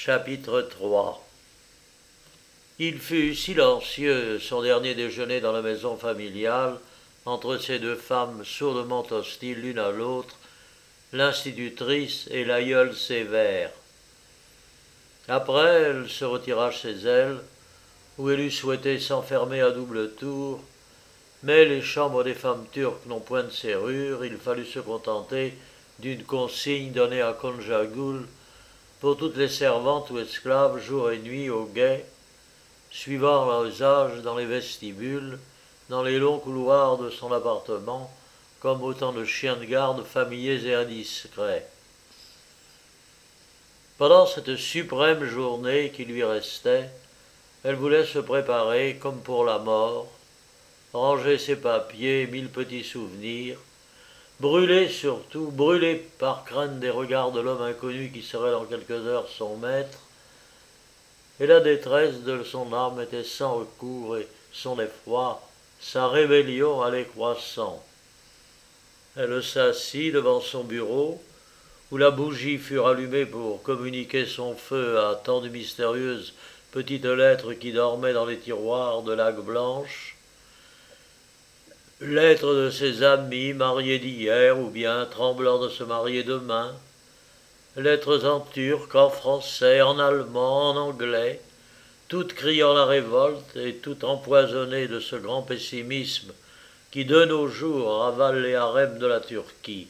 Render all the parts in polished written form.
Chapitre 3. Il fut silencieux son dernier déjeuner dans la maison familiale, entre ces deux femmes sourdement hostiles l'une à l'autre, l'institutrice et l'aïeul sévère. Après, elle se retira chez elle, où elle eût souhaité s'enfermer à double tour, mais les chambres des femmes turques n'ont point de serrure, il fallut se contenter d'une consigne donnée à Conjagul pour toutes les servantes ou esclaves jour et nuit au guet, suivant leurs âges dans les vestibules, dans les longs couloirs de son appartement, comme autant de chiens de garde familiers et indiscrets. Pendant cette suprême journée qui lui restait, elle voulait se préparer comme pour la mort, ranger ses papiers, mille petits souvenirs, brûlée surtout, brûlée par crainte des regards de l'homme inconnu qui serait dans quelques heures son maître, et la détresse de son âme était sans recours et son effroi, sa rébellion allait croissant. Elle s'assit devant son bureau, où la bougie fut rallumée pour communiquer son feu à tant de mystérieuses petites lettres qui dormaient dans les tiroirs de laque blanche, lettres de ses amis mariés d'hier ou bien tremblant de se marier demain, lettres en turc, en français, en allemand, en anglais, toutes criant la révolte et toutes empoisonnées de ce grand pessimisme qui de nos jours ravale les harems de la Turquie.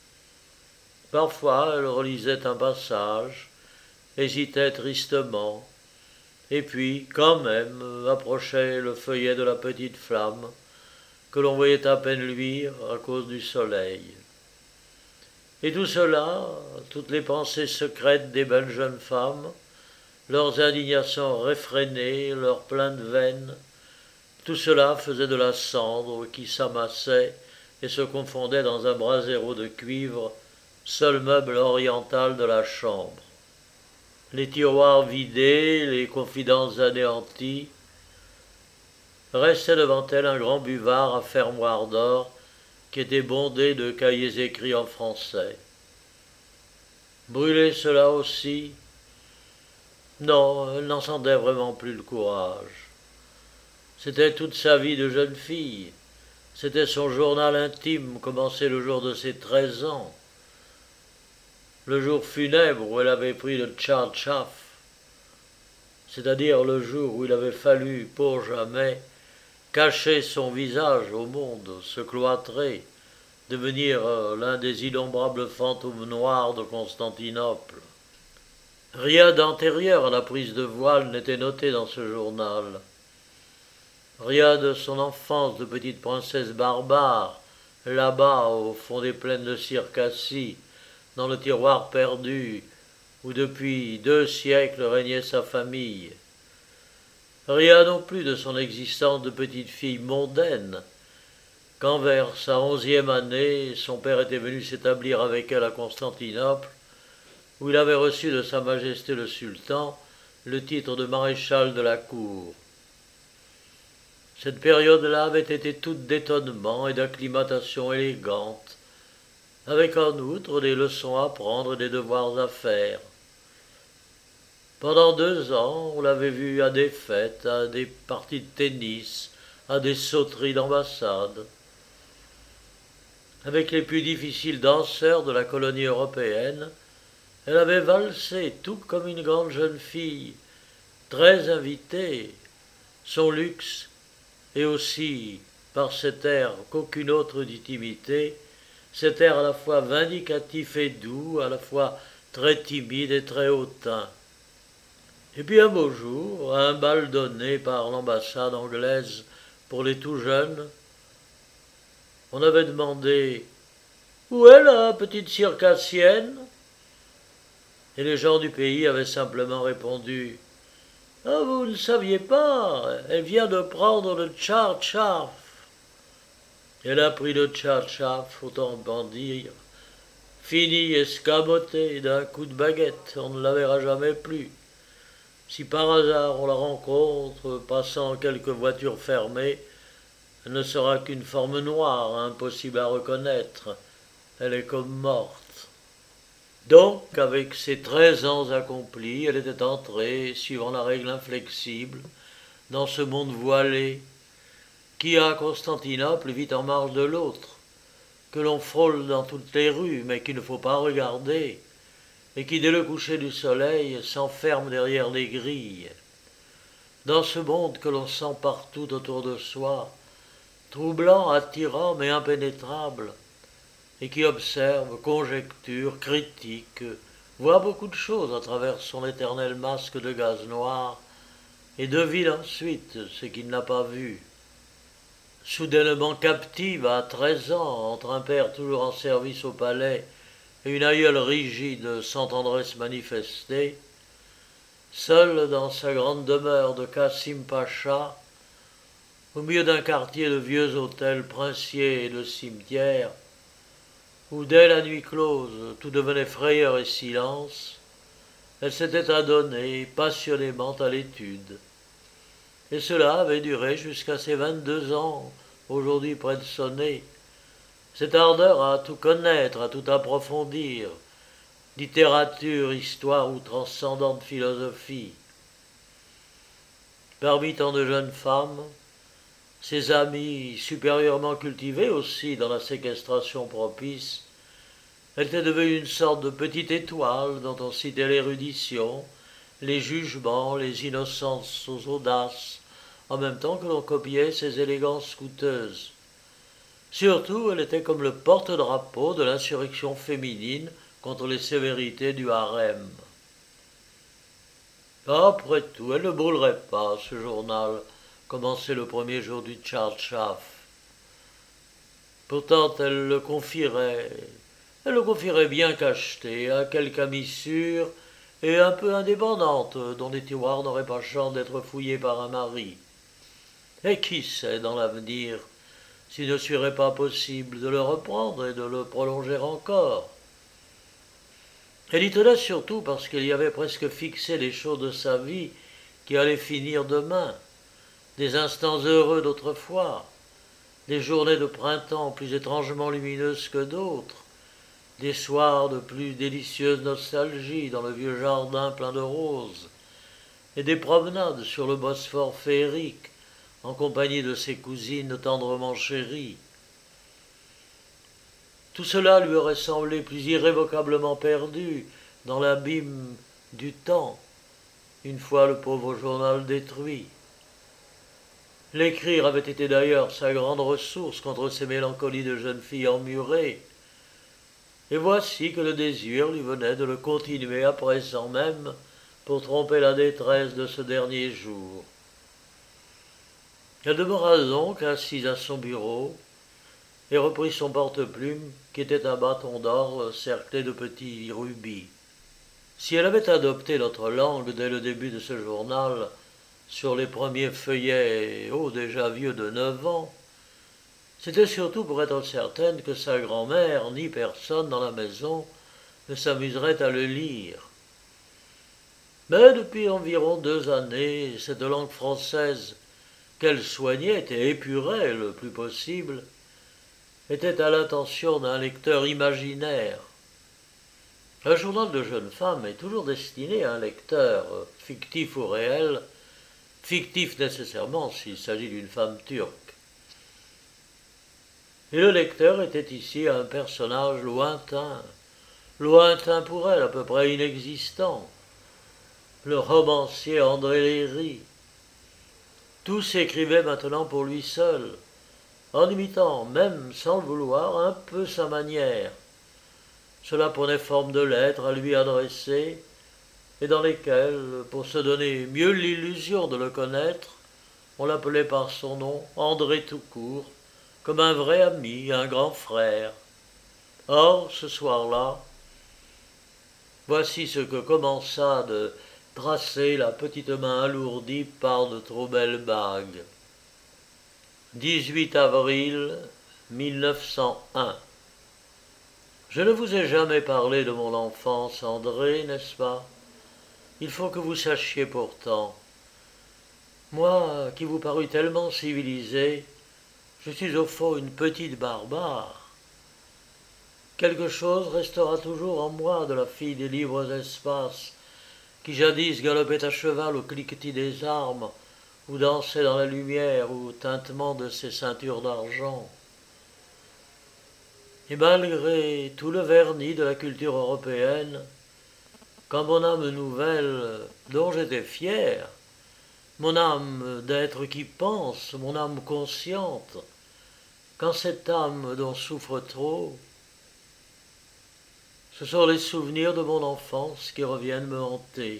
Parfois elle relisait un passage, hésitait tristement, et puis, quand même, approchait le feuillet de la petite flamme, que l'on voyait à peine luire à cause du soleil. Et tout cela, toutes les pensées secrètes des belles jeunes femmes, leurs indignations réfrénées, leurs plaintes vaines, tout cela faisait de la cendre qui s'amassait et se confondait dans un brasero de cuivre, seul meuble oriental de la chambre. Les tiroirs vidés, les confidences anéanties, restait devant elle un grand buvard à fermoir d'or qui était bondé de cahiers écrits en français. Brûler cela aussi? Non, elle n'en sentait vraiment plus le courage. C'était toute sa vie de jeune fille. C'était son journal intime, commencé le jour de ses 13 ans. Le jour funèbre où elle avait pris le tchatchaf, c'est-à-dire le jour où il avait fallu, pour jamais, cacher son visage au monde, se cloîtrer, devenir l'un des innombrables fantômes noirs de Constantinople. Rien d'antérieur à la prise de voile n'était noté dans ce journal. Rien de son enfance de petite princesse barbare, là-bas au fond des plaines de Circassie, dans le tiroir perdu, où depuis 2 siècles régnait sa famille. Rien non plus de son existence de petite fille mondaine, quand vers sa 11e année, son père était venu s'établir avec elle à Constantinople, où il avait reçu de Sa Majesté le Sultan le titre de maréchal de la cour. Cette période-là avait été toute d'étonnement et d'acclimatation élégante, avec en outre des leçons à prendre et des devoirs à faire. Pendant 2 ans, on l'avait vu à des fêtes, à des parties de tennis, à des sauteries d'ambassade. Avec les plus difficiles danseurs de la colonie européenne, elle avait valsé tout comme une grande jeune fille, très invitée, son luxe, et aussi, par cet air qu'aucune autre n'eût imité, cet air à la fois vindicatif et doux, à la fois très timide et très hautain. Et puis un beau jour, à un bal donné par l'ambassade anglaise pour les tout jeunes, on avait demandé « Où est la petite circassienne ?» Et les gens du pays avaient simplement répondu « Ah, vous ne saviez pas, elle vient de prendre le tchatchaf. » Elle a pris le tchatchaf, autant en dire, fini escamoté d'un coup de baguette, on ne la verra jamais plus. Si par hasard on la rencontre passant quelques voitures fermées, elle ne sera qu'une forme noire, impossible à reconnaître. Elle est comme morte. Donc, avec ses 13 ans accomplis, elle était entrée, suivant la règle inflexible, dans ce monde voilé, qui à Constantinople vit en marge de l'autre, que l'on frôle dans toutes les rues, mais qu'il ne faut pas regarder, et qui, dès le coucher du soleil, s'enferme derrière les grilles. Dans ce monde que l'on sent partout autour de soi, troublant, attirant, mais impénétrable, et qui observe, conjecture, critique, voit beaucoup de choses à travers son éternel masque de gaz noir, et devine ensuite ce qu'il n'a pas vu. Soudainement captive à 13 ans, entre un père toujours en service au palais et une aïeule rigide sans tendresse manifestée, seule dans sa grande demeure de Kassim Pacha, au milieu d'un quartier de vieux hôtels princiers et de cimetières, où dès la nuit close tout devenait frayeur et silence, elle s'était adonnée passionnément à l'étude. Et cela avait duré jusqu'à ses 22 ans, aujourd'hui près de sonner, cette ardeur à tout connaître, à tout approfondir, littérature, histoire ou transcendante philosophie. Parmi tant de jeunes femmes, ses amies, supérieurement cultivées aussi dans la séquestration propice, elle était devenue une sorte de petite étoile dont on citait l'érudition, les jugements, les innocences aux audaces, en même temps que l'on copiait ses élégances coûteuses. Surtout, elle était comme le porte-drapeau de l'insurrection féminine contre les sévérités du harem. Après tout, elle ne brûlerait pas ce journal, commencé le premier jour du tchartchaf. Pourtant, elle le confierait bien cacheté à quelque amie sûre et un peu indépendante, dont les tiroirs n'auraient pas chance d'être fouillés par un mari. Et qui sait, dans l'avenir, s'il ne serait pas possible de le reprendre et de le prolonger encore. Elle y tenait surtout parce qu'il y avait presque fixé les choses de sa vie qui allaient finir demain, des instants heureux d'autrefois, des journées de printemps plus étrangement lumineuses que d'autres, des soirs de plus délicieuse nostalgie dans le vieux jardin plein de roses, et des promenades sur le Bosphore féerique en compagnie de ses cousines tendrement chéries. Tout cela lui aurait semblé plus irrévocablement perdu dans l'abîme du temps, une fois le pauvre journal détruit. L'écrire avait été d'ailleurs sa grande ressource contre ces mélancolies de jeune fille emmurée, et voici que le désir lui venait de le continuer à présent même pour tromper la détresse de ce dernier jour. Elle demeura donc assise à son bureau et reprit son porte-plume qui était un bâton d'or cerclé de petits rubis. Si elle avait adopté notre langue dès le début de ce journal, sur les premiers feuillets, déjà vieux de 9 ans, c'était surtout pour être certaine que sa grand-mère ni personne dans la maison ne s'amuserait à le lire. Mais depuis environ 2 années, cette langue française qu'elle soignait et épurait le plus possible était à l'intention d'un lecteur imaginaire. Un journal de jeune femme est toujours destiné à un lecteur, fictif ou réel, fictif nécessairement s'il s'agit d'une femme turque. Et le lecteur était ici un personnage lointain, lointain pour elle, à peu près inexistant, le romancier André Léry. Tout s'écrivait maintenant pour lui seul, en imitant, même sans le vouloir, un peu sa manière. Cela prenait forme de lettres à lui adresser, et dans lesquelles, pour se donner mieux l'illusion de le connaître, on l'appelait par son nom, André tout court, comme un vrai ami, un grand frère. Or, ce soir-là, voici ce que commença de tracer la petite main alourdie par de trop belles bagues. 18 avril 1901. Je ne vous ai jamais parlé de mon enfance, André, n'est-ce pas? Il faut que vous sachiez pourtant. Moi, qui vous parus tellement civilisé, je suis au fond une petite barbare. quelque chose restera toujours en moi de la fille des libres espaces, qui jadis galopait à cheval au cliquetis des armes, ou dansait dans la lumière au tintement de ses ceintures d'argent. Et malgré tout le vernis de la culture européenne, quand mon âme nouvelle, dont j'étais fier, mon âme d'être qui pense, mon âme consciente, quand cette âme dont souffre trop, ce sont les souvenirs de mon enfance qui reviennent me hanter.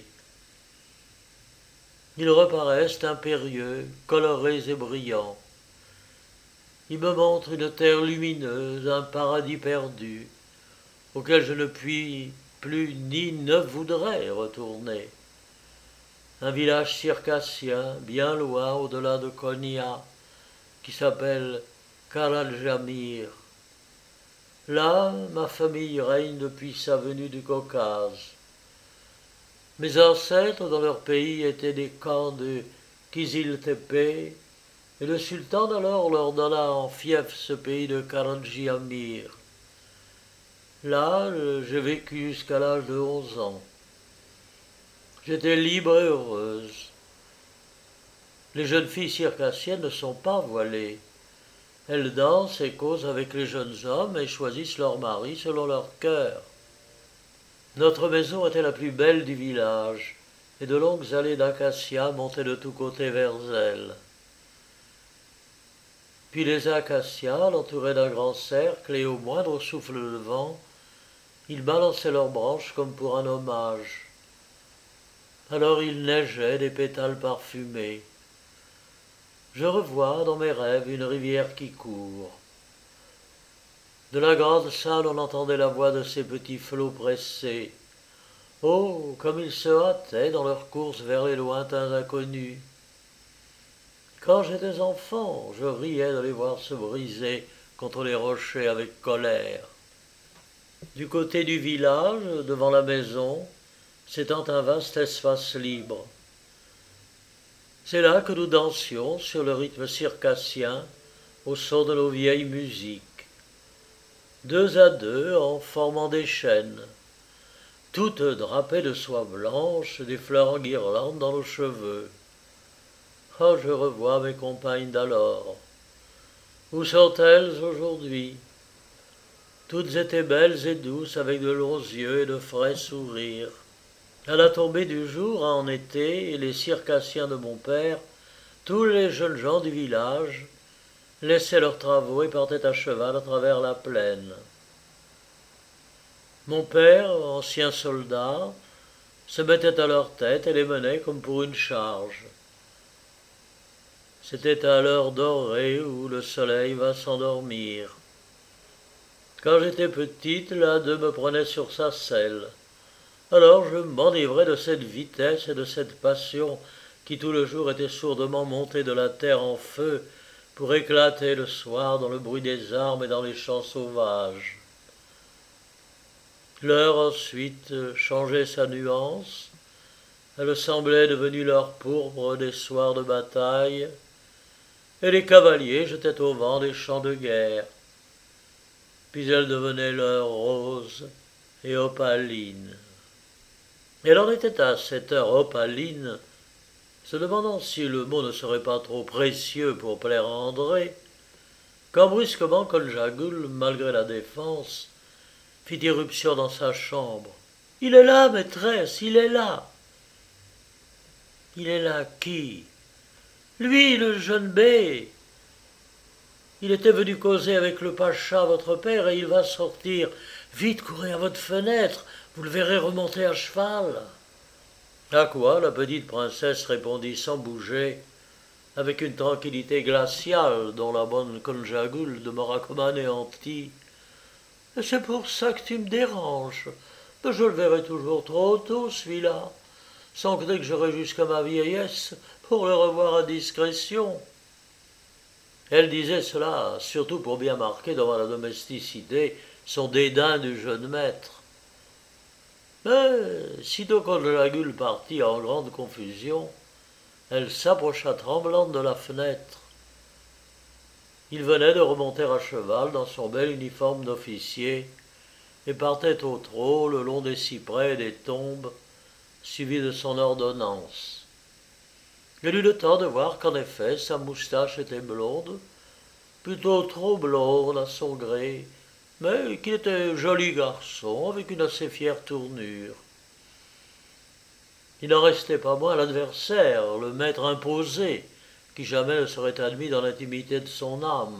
Ils reparaissent impérieux, colorés et brillants. Ils me montrent une terre lumineuse, un paradis perdu, auquel je ne puis plus ni ne voudrais retourner. Un village circassien, bien loin au-delà de Konya, qui s'appelle Karaljamir. Là, ma famille règne depuis sa venue du Caucase. Mes ancêtres dans leur pays étaient des camps de Kiziltepe, et le sultan d'alors leur donna en fief ce pays de Karaljamir. Là, j'ai vécu jusqu'à l'âge de 11 ans. J'étais libre et heureuse. Les jeunes filles circassiennes ne sont pas voilées. Elles dansent et causent avec les jeunes hommes et choisissent leur mari selon leur cœur. Notre maison était la plus belle du village, et de longues allées d'acacias montaient de tous côtés vers elle. Puis les acacias l'entouraient d'un grand cercle, et au moindre souffle de vent, ils balançaient leurs branches comme pour un hommage. Alors il neigeait des pétales parfumés. Je revois dans mes rêves une rivière qui court. De la grande salle on entendait la voix de ces petits flots pressés. Oh, comme ils se hâtaient dans leur course vers les lointains inconnus. Quand j'étais enfant, je riais de les voir se briser contre les rochers avec colère. Du côté du village, devant la maison, s'étend un vaste espace libre. C'est là que nous dansions sur le rythme circassien au son de nos vieilles musiques. Deux à deux, en formant des chaînes, toutes drapées de soie blanche, des fleurs en guirlande dans nos cheveux. Oh, je revois mes compagnes d'alors. Où sont-elles aujourd'hui? Toutes étaient belles et douces, avec de longs yeux et de frais sourires. À la tombée du jour, en été, les circassiens de mon père, tous les jeunes gens du village, laissaient leurs travaux et partaient à cheval à travers la plaine. Mon père, ancien soldat, se mettait à leur tête et les menait comme pour une charge. C'était à l'heure dorée où le soleil va s'endormir. Quand j'étais petite, l'un d'eux me prenait sur sa selle. Alors je m'enivrais de cette vitesse et de cette passion qui tout le jour était sourdement montée de la terre en feu pour éclater le soir dans le bruit des armes et dans les champs sauvages. L'heure ensuite changeait sa nuance, elle semblait devenue l'heure pourpre des soirs de bataille, et les cavaliers jetaient au vent des chants de guerre. Puis elle devenait l'heure rose et opaline. Elle en était à cette heure opaline, se demandant si le mot ne serait pas trop précieux pour plaire à André, quand brusquement Coljagoul, malgré la défense, fit irruption dans sa chambre. « Il est là, maîtresse, il est là !»« Il est là qui ?»« Lui, le jeune B. Il était venu causer avec le pacha, votre père, et il va sortir. Vite, courez à votre fenêtre, vous le verrez remonter à cheval. » À quoi la petite princesse répondit sans bouger, avec une tranquillité glaciale dont la bonne Coljagoul demeura comme anéantie. « C'est pour ça que tu me déranges. Je le verrai toujours trop tôt, celui-là, sans que j'aurai jusqu'à ma vieillesse pour le revoir à discrétion. » Elle disait cela surtout pour bien marquer devant la domesticité son dédain du jeune maître. Mais sitôt Coljagoul partit en grande confusion, elle s'approcha tremblante de la fenêtre. Il venait de remonter à cheval dans son bel uniforme d'officier, et partait au trot le long des cyprès et des tombes, suivi de son ordonnance. Il eut le temps de voir qu'en effet sa moustache était blonde, plutôt trop blonde à son gré, mais qu'il était joli garçon avec une assez fière tournure. Il n'en restait pas moins l'adversaire, le maître imposé, qui jamais ne serait admis dans l'intimité de son âme.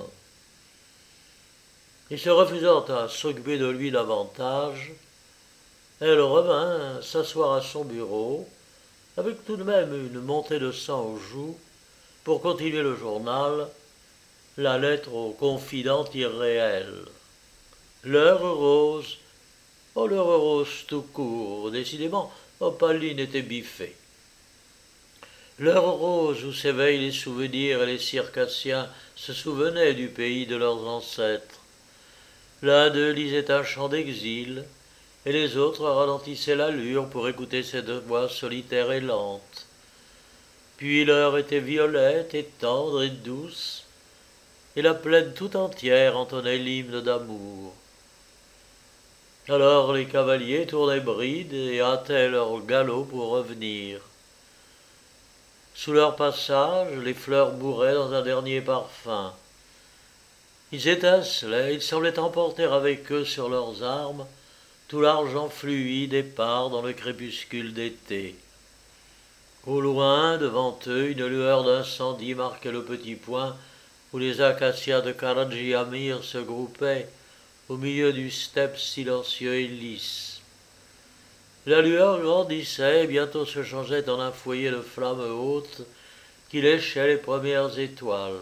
Et se refusant à s'occuper de lui davantage, elle revint s'asseoir à son bureau, avec tout de même une montée de sang aux joues, pour continuer le journal, la lettre au confident irréel. L'heure rose, oh l'heure rose tout court, décidément, Opaline était biffée. L'heure rose où s'éveillent les souvenirs et les circassiens se souvenaient du pays de leurs ancêtres. L'un d'eux lisait un chant d'exil, et les autres ralentissaient l'allure pour écouter cette voix solitaire et lente. Puis l'heure était violette et tendre et douce, et la plaine tout entière entonnait l'hymne d'amour. Alors les cavaliers tournaient bride et hâtaient leur galop pour revenir. Sous leur passage, les fleurs bourraient dans un dernier parfum. Ils étincelaient, ils semblaient emporter avec eux sur leurs armes tout l'argent fluide épars dans le crépuscule d'été. Au loin, devant eux, une lueur d'incendie marquait le petit point où les acacias de Karajiamir se groupaient au milieu du steppe silencieux et lisse. La lueur grandissait et bientôt se changeait en un foyer de flammes hautes qui léchait les premières étoiles.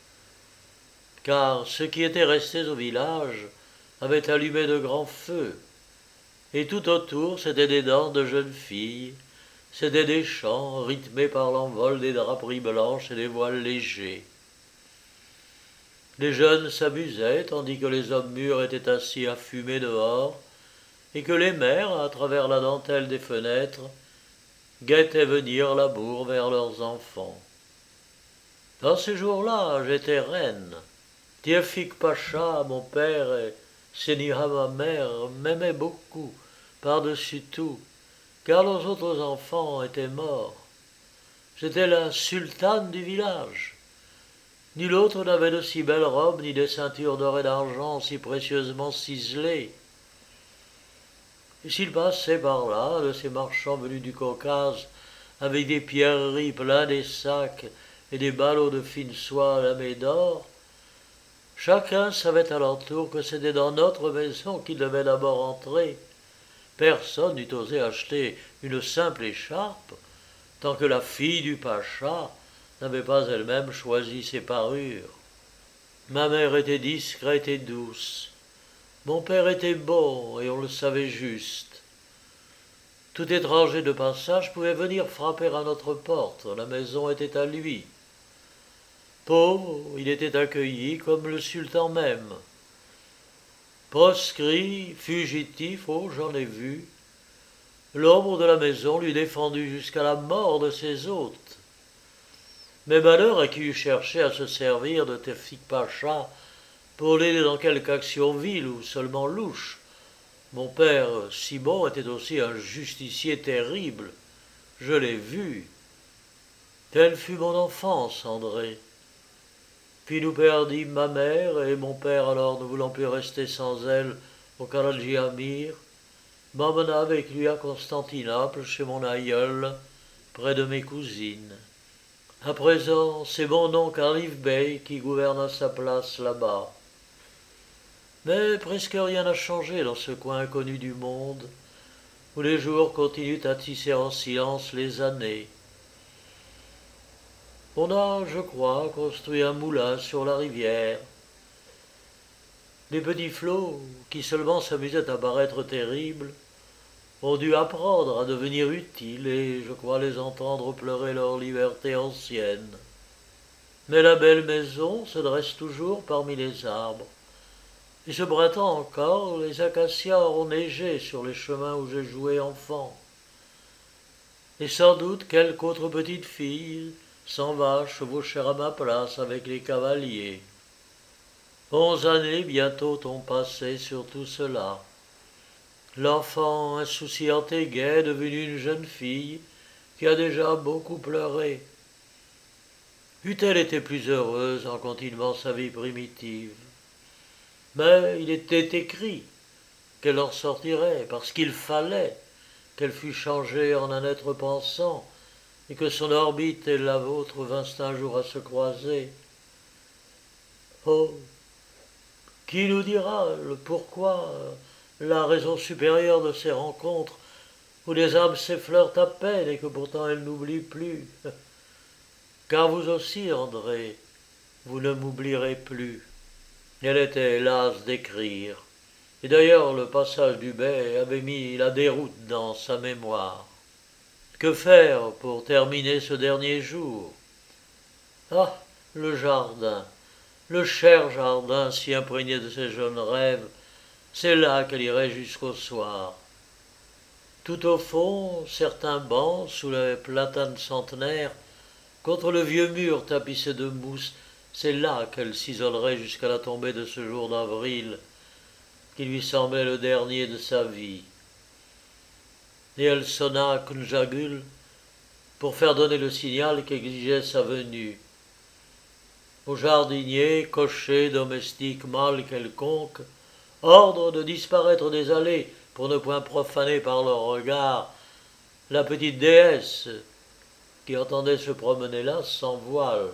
Car ceux qui étaient restés au village avaient allumé de grands feux, et tout autour c'étaient des danses de jeunes filles, c'étaient des chants rythmés par l'envol des draperies blanches et des voiles légers. Les jeunes s'amusaient tandis que les hommes mûrs étaient assis à fumer dehors, et que les mères, à travers la dentelle des fenêtres, guettaient venir l'amour vers leurs enfants. Dans ces jours-là, j'étais reine. Tevfik Pacha, mon père, et Seniha, ma mère, m'aimaient beaucoup, par-dessus tout, car leurs autres enfants étaient morts. J'étais la sultane du village. Nul autre n'avait de si belles robes, ni des ceintures d'or et d'argent si précieusement ciselées. Et s'il passait par là, de ces marchands venus du Caucase, avec des pierreries plein des sacs et des ballots de fine soie lamés d'or, chacun savait à l'entour que c'était dans notre maison qu'il devait d'abord entrer. Personne n'eût osé acheter une simple écharpe, tant que la fille du pacha n'avait pas elle-même choisi ses parures. Ma mère était discrète et douce. Mon père était bon, et on le savait juste. Tout étranger de passage pouvait venir frapper à notre porte, la maison était à lui. Pauvre, il était accueilli comme le sultan même. Proscrit, fugitif, oh, j'en ai vu. L'ombre de la maison lui défendit jusqu'à la mort de ses hôtes. Mais malheur à qui eût cherché à se servir de Tevfik Pacha pour l'aider dans quelque action vile ou seulement louche. Mon père, Simon, était aussi un justicier terrible. Je l'ai vu. Telle fut mon enfance, André. Puis nous perdîmes ma mère, et mon père, alors ne voulant plus rester sans elle au Karajiamir, m'emmena avec lui à Constantinople, chez mon aïeul, près de mes cousines. À présent, c'est mon oncle Arif Bey qui gouverne à sa place là-bas. Mais presque rien n'a changé dans ce coin inconnu du monde, où les jours continuent à tisser en silence les années. On a, je crois, construit un moulin sur la rivière. Les petits flots, qui seulement s'amusaient à paraître terribles, ont dû apprendre à devenir utiles, et je crois les entendre pleurer leur liberté ancienne. Mais la belle maison se dresse toujours parmi les arbres. Et ce printemps encore, les acacias auront neigé sur les chemins où j'ai joué enfant. Et sans doute quelque autre petite fille s'en va chevaucher à ma place avec les cavaliers. 11 années bientôt ont passé sur tout cela. L'enfant insouciante et gaie est devenue une jeune fille qui a déjà beaucoup pleuré. Eût-elle été plus heureuse en continuant sa vie primitive? Mais il était écrit qu'elle en sortirait, parce qu'il fallait qu'elle fût changée en un être pensant, et que son orbite et la vôtre vinssent un jour à se croiser. Oh, qui nous dira le pourquoi, la raison supérieure de ces rencontres, où les âmes s'effleurent à peine et que pourtant elles n'oublient plus? Car vous aussi, André, vous ne m'oublierez plus. Elle était lasse d'écrire. Et d'ailleurs, le passage du Bay avait mis la déroute dans sa mémoire. Que faire pour terminer ce dernier jour? Ah, le jardin, le cher jardin si imprégné de ses jeunes rêves, c'est là qu'elle irait jusqu'au soir. Tout au fond, certains bancs sous les platanes centenaires, contre le vieux mur tapissé de mousse, c'est là qu'elle s'isolerait jusqu'à la tombée de ce jour d'avril, qui lui semblait le dernier de sa vie. Et elle sonna à Kunjagul pour faire donner le signal qu'exigeait sa venue. Aux jardiniers, cochers, domestiques, mâles quelconques, ordre de disparaître des allées pour ne point profaner par leur regard la petite déesse qui entendait se promener là sans voile.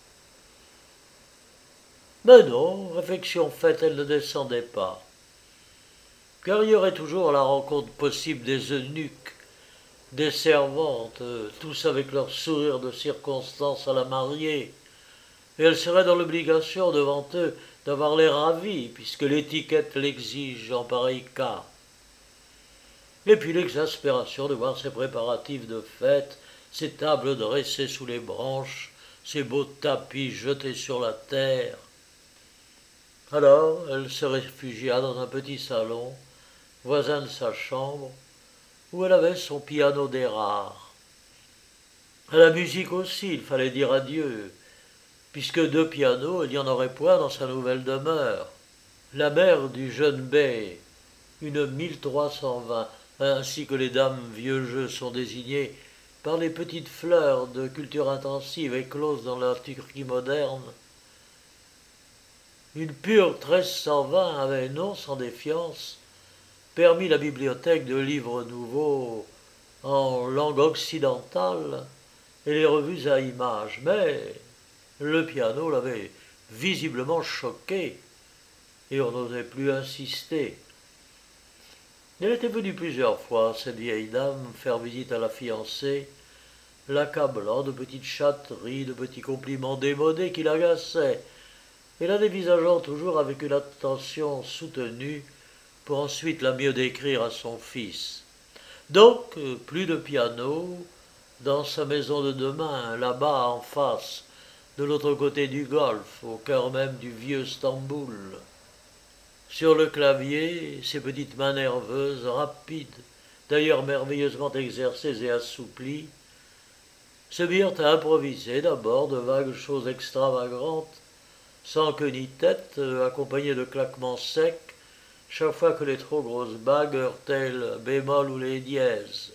Mais non, réflexion faite, elle ne descendait pas. Car il y aurait toujours la rencontre possible des eunuques, des servantes, tous avec leur sourire de circonstance à la mariée, et elle serait dans l'obligation devant eux d'avoir l'air ravi, puisque l'étiquette l'exige en pareil cas. Et puis l'exaspération de voir ces préparatifs de fête, ces tables dressées sous les branches, ces beaux tapis jetés sur la terre. Alors elle se réfugia dans un petit salon, voisin de sa chambre, où elle avait son piano d'érard. À la musique aussi, il fallait dire adieu, puisque deux pianos, il n'y en aurait point dans sa nouvelle demeure. La mère du jeune bey, une 1320, ainsi que les dames vieux jeux sont désignées par les petites fleurs de culture intensive écloses dans la Turquie moderne. Une pure 1320 avait, non sans défiance, permis la bibliothèque de livres nouveaux en langue occidentale et les revues à images, mais le piano l'avait visiblement choqué et on n'osait plus insister. Elle était venue plusieurs fois, cette vieille dame, faire visite à la fiancée, l'accablant de petites chatteries, de petits compliments démodés qui l'agaçaient, et la dévisageant toujours avec une attention soutenue pour ensuite la mieux décrire à son fils. Donc, plus de piano, dans sa maison de demain, là-bas en face, de l'autre côté du golfe, au cœur même du vieux Stamboul. Sur le clavier, ses petites mains nerveuses, rapides, d'ailleurs merveilleusement exercées et assouplies, se mirent à improviser d'abord de vagues choses extravagantes, sans queue ni tête, accompagnées de claquements secs, chaque fois que les trop grosses bagues heurtaient le bémol ou les dièses.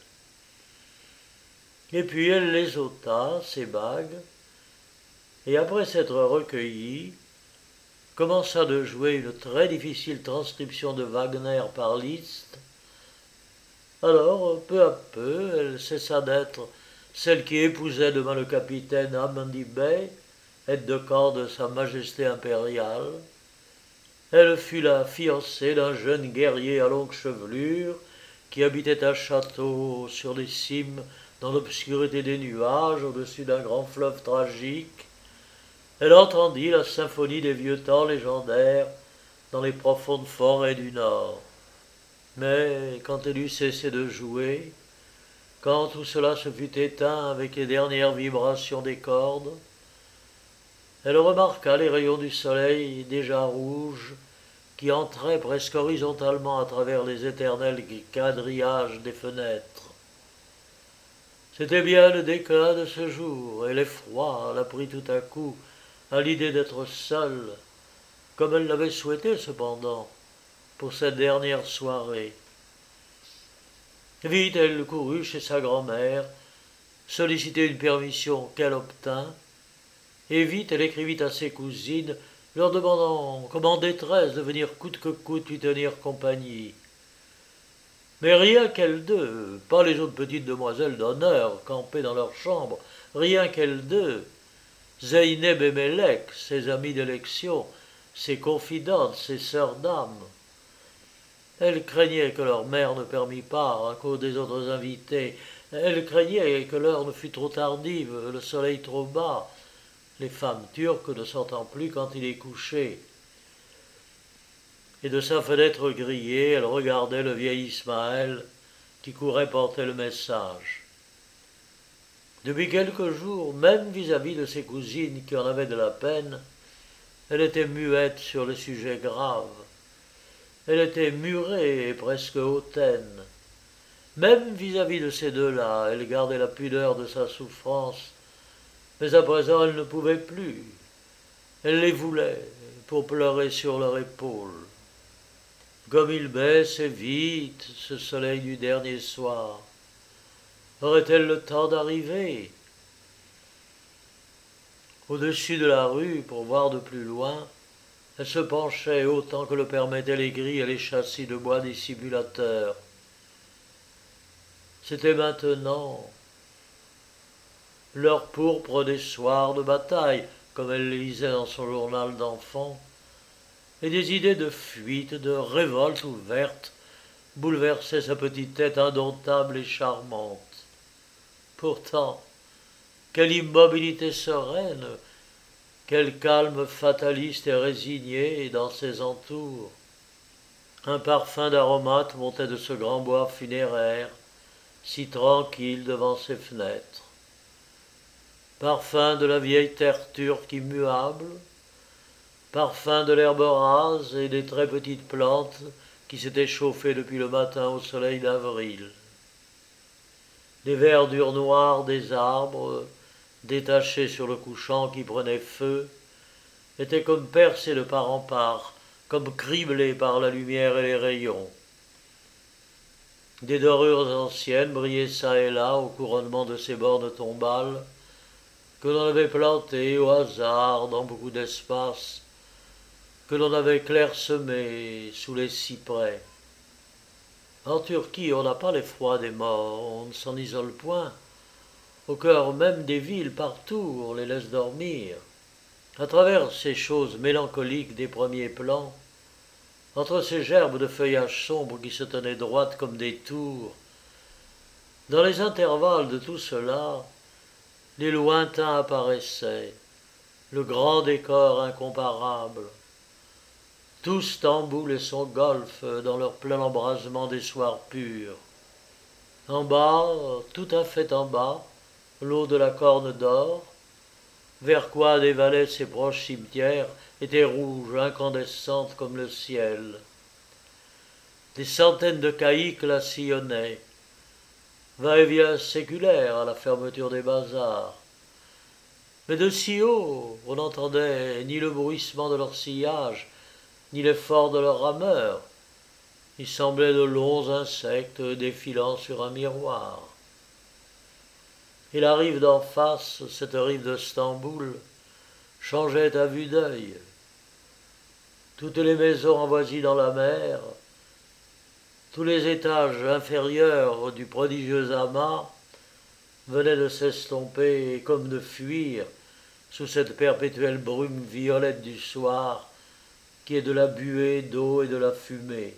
Et puis elle les ôta, ces bagues, et après s'être recueillie, commença de jouer une très difficile transcription de Wagner par Liszt. Alors, peu à peu, elle cessa d'être celle qui épousait demain le capitaine Hamdi Bey, aide de camp de Sa Majesté impériale. Elle fut la fiancée d'un jeune guerrier à longue chevelure qui habitait un château sur les cimes dans l'obscurité des nuages au-dessus d'un grand fleuve tragique. Elle entendit la symphonie des vieux temps légendaires dans les profondes forêts du Nord. Mais quand elle eut cessé de jouer, quand tout cela se fut éteint avec les dernières vibrations des cordes, elle remarqua les rayons du soleil déjà rouges qui entraient presque horizontalement à travers les éternels quadrillages des fenêtres. C'était bien le déclin de ce jour, et l'effroi la prit tout à coup à l'idée d'être seule, comme elle l'avait souhaité cependant, pour cette dernière soirée. Vite, elle courut chez sa grand-mère, solliciter une permission qu'elle obtint, et vite elle écrivit à ses cousines, leur demandant, comme en détresse, de venir coûte que coûte lui tenir compagnie. Mais rien qu'elles deux, pas les autres petites demoiselles d'honneur campées dans leur chambre, rien qu'elles deux, Zeynep et Mélek, ses amies d'élection, ses confidentes, ses sœurs d'âme, elles craignaient que leur mère ne permît pas, à cause des autres invités, elles craignaient que l'heure ne fût trop tardive, le soleil trop bas, les femmes turques ne sortant plus quand il est couché. Et de sa fenêtre grillée, elle regardait le vieil Ismaël qui courait porter le message. Depuis quelques jours, même vis-à-vis de ses cousines qui en avaient de la peine, elle était muette sur les sujets graves. Elle était murée et presque hautaine. Même vis-à-vis de ces deux-là, elle gardait la pudeur de sa souffrance, mais à présent elle ne pouvait plus. Elle les voulait pour pleurer sur leur épaule. Comme il baissait vite, ce soleil du dernier soir, aurait-elle le temps d'arriver? Au-dessus de la rue, pour voir de plus loin, elle se penchait autant que le permettaient les grilles et les châssis de bois dissimulateurs. C'était maintenant l'heure pourpre des soirs de bataille, comme elle le lisait dans son journal d'enfant, et des idées de fuite, de révolte ouverte bouleversaient sa petite tête indomptable et charmante. Pourtant, quelle immobilité sereine, quel calme fataliste et résigné dans ses entours. Un parfum d'aromates montait de ce grand bois funéraire, si tranquille devant ses fenêtres. Parfum de la vieille terre turque immuable, parfum de l'herbe rase et des très petites plantes qui s'étaient chauffées depuis le matin au soleil d'avril. Les verdures noires des arbres, détachées sur le couchant qui prenait feu, étaient comme percées de part en part, comme criblées par la lumière et les rayons. Des dorures anciennes brillaient çà et là au couronnement de ces bornes tombales que l'on avait plantées au hasard dans beaucoup d'espaces, que l'on avait clairsemées sous les cyprès. En Turquie, on n'a pas l'effroi des morts, on ne s'en isole point. Au cœur même des villes, partout, on les laisse dormir. À travers ces choses mélancoliques des premiers plans, entre ces gerbes de feuillage sombre qui se tenaient droites comme des tours, dans les intervalles de tout cela, les lointains apparaissaient, le grand décor incomparable. Tout Stamboul et son golfe dans leur plein embrasement des soirs purs. En bas, tout à fait en bas, l'eau de la Corne d'Or, vers quoi dévalaient ses proches cimetières, était rouge, incandescente comme le ciel. Des centaines de caïques la sillonnaient, va-et-vient séculaire à la fermeture des bazars. Mais de si haut, on n'entendait ni le bruissement de leur sillage, ni l'effort de leurs rameurs. Ils semblaient de longs insectes défilant sur un miroir. Et la rive d'en face, cette rive de Stamboul, changeait à vue d'œil. Toutes les maisons envoisies dans la mer, tous les étages inférieurs du prodigieux amas venaient de s'estomper et comme de fuir sous cette perpétuelle brume violette du soir qui est de la buée d'eau et de la fumée.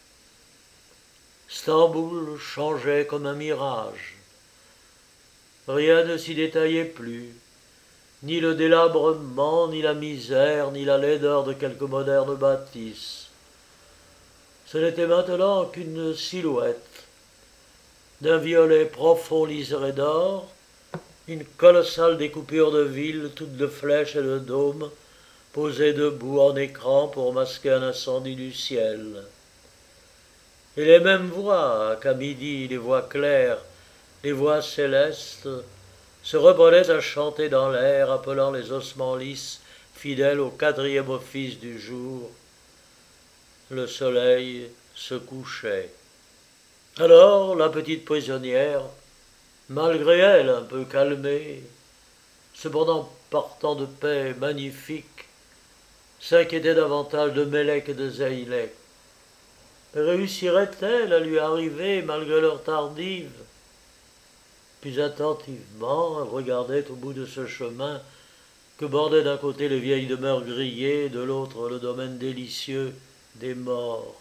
Stamboul changeait comme un mirage. Rien ne s'y détaillait plus, ni le délabrement, ni la misère, ni la laideur de quelque moderne bâtisse. Ce n'était maintenant qu'une silhouette, d'un violet profond liseré d'or, une colossale découpure de ville toute de flèches et de dômes, posée debout en écran pour masquer un incendie du ciel. Et les mêmes voix qu'à midi, les voix claires, les voix célestes, se reprenaient à chanter dans l'air, appelant les ossements lisses, fidèles au quatrième office du jour. Le soleil se couchait. Alors la petite prisonnière, malgré elle un peu calmée, cependant partant de paix magnifique, s'inquiétait davantage de Mélec et de Zeylek. Réussirait-elle à lui arriver malgré l'heure tardive? Puis attentivement, elle regardait au bout de ce chemin que bordaient d'un côté les vieilles demeures grillées, de l'autre le domaine délicieux des morts.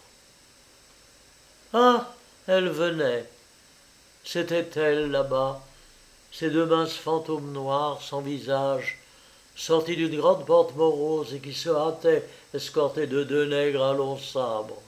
Ah, elle venait. C'était elle là-bas, ces deux minces fantômes noirs, sans visage, sortis d'une grande porte morose et qui se hâtaient, escortés de deux nègres à longs sabres.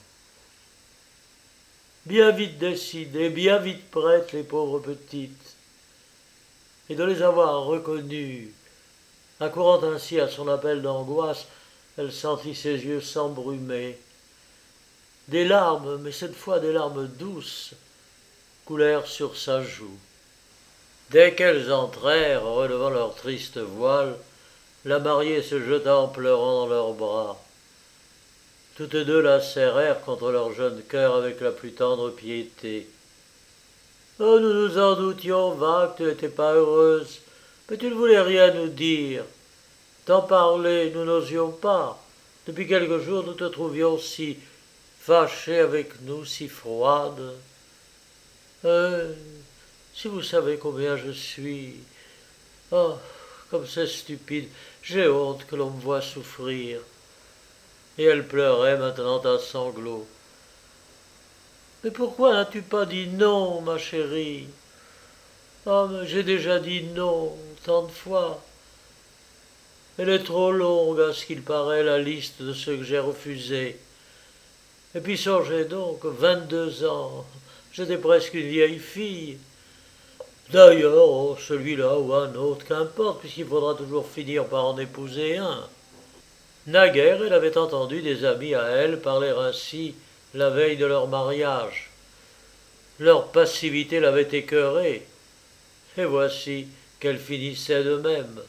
Bien vite décidées, bien vite prêtes, les pauvres petites, et de les avoir reconnues, accourant ainsi à son appel d'angoisse, elle sentit ses yeux s'embrumer. Des larmes, mais cette fois des larmes douces, coulèrent sur sa joue. Dès qu'elles entrèrent, relevant leur triste voile, la mariée se jeta en pleurant dans leurs bras. Toutes deux la serrèrent contre leur jeune cœur avec la plus tendre piété. Oh, nous nous en doutions, va, que tu n'étais pas heureuse, mais tu ne voulais rien nous dire. T'en parler, nous n'osions pas. Depuis quelques jours, nous te trouvions si fâchée avec nous, si froide. Euh, si vous savez combien je suis. Oh, comme c'est stupide, j'ai honte que l'on me voie souffrir. Et elle pleurait maintenant à sanglots. Mais pourquoi n'as-tu pas dit non, ma chérie? Ah, mais j'ai déjà dit non, tant de fois. Elle est trop longue, à ce qu'il paraît, la liste de ceux que j'ai refusés. Et puis songez donc, 22 ans, j'étais presque une vieille fille. D'ailleurs, oh, celui-là ou un autre, qu'importe, puisqu'il faudra toujours finir par en épouser un. Naguère, elle avait entendu des amis à elle parler ainsi la veille de leur mariage. Leur passivité l'avait écœurée, et voici qu'elle finissait de même.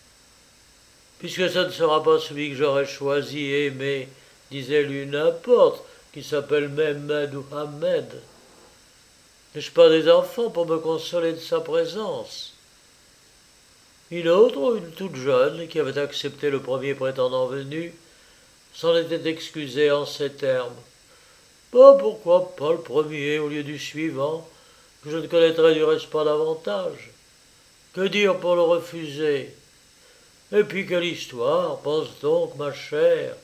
Puisque ce ne sera pas celui que j'aurais choisi et aimé, disait l'une, n'importe, qui s'appelle Mehmed ou Ahmed. N'ai-je pas des enfants pour me consoler de sa présence? Une autre, une toute jeune, qui avait accepté le premier prétendant venu, s'en était excusée en ces termes. Bah, pourquoi pas le premier au lieu du suivant, que je ne connaîtrais du reste pas davantage? Que dire pour le refuser? Et puis quelle histoire, pense donc, ma chère.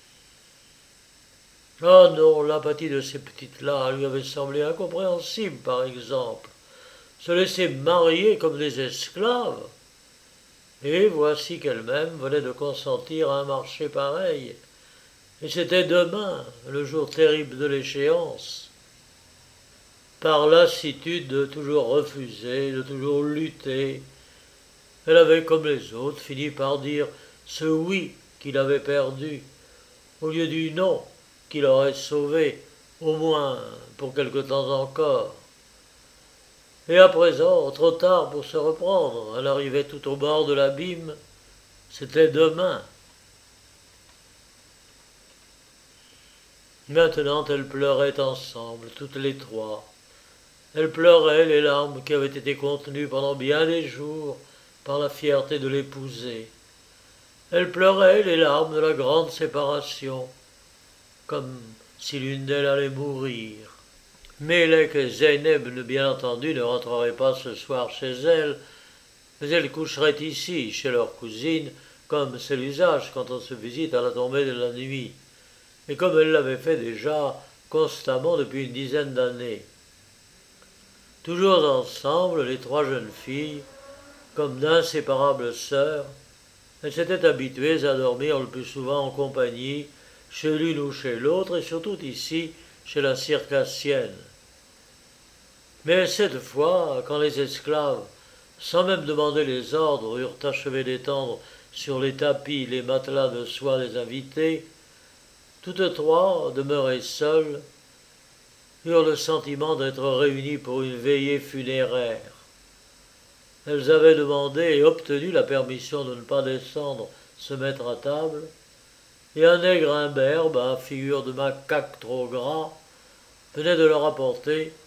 Ah non, l'apathie de ces petites-là lui avait semblé incompréhensible, par exemple. Se laisser marier comme des esclaves. Et voici qu'elle-même venait de consentir à un marché pareil. Et c'était demain, le jour terrible de l'échéance. Par lassitude de toujours refuser, de toujours lutter, elle avait, comme les autres, fini par dire ce oui qu'il avait perdu, au lieu du non qui l'aurait sauvé, au moins pour quelque temps encore. Et à présent, trop tard pour se reprendre, elle arrivait tout au bord de l'abîme, c'était demain. Maintenant, elles pleuraient ensemble, toutes les trois. Elles pleuraient les larmes qui avaient été contenues pendant bien des jours par la fierté de l'épouser. Elles pleuraient les larmes de la grande séparation, comme si l'une d'elles allait mourir. Mélek et Zeynep, bien entendu, ne rentreraient pas ce soir chez elles, mais elles coucheraient ici, chez leur cousine, comme c'est l'usage quand on se visite à la tombée de la nuit, et comme elles l'avaient fait déjà constamment depuis une dizaine d'années. Toujours ensemble, les trois jeunes filles, comme d'inséparables sœurs, elles s'étaient habituées à dormir le plus souvent en compagnie, chez l'une ou chez l'autre, et surtout ici, chez la circassienne. Mais cette fois, quand les esclaves, sans même demander les ordres, eurent achevé d'étendre sur les tapis les matelas de soie des invités, toutes trois, demeurées seules, eurent le sentiment d'être réunies pour une veillée funéraire. Elles avaient demandé et obtenu la permission de ne pas descendre se mettre à table, et un nègre imberbe, à figure de macaque trop gras, venait de leur apporter,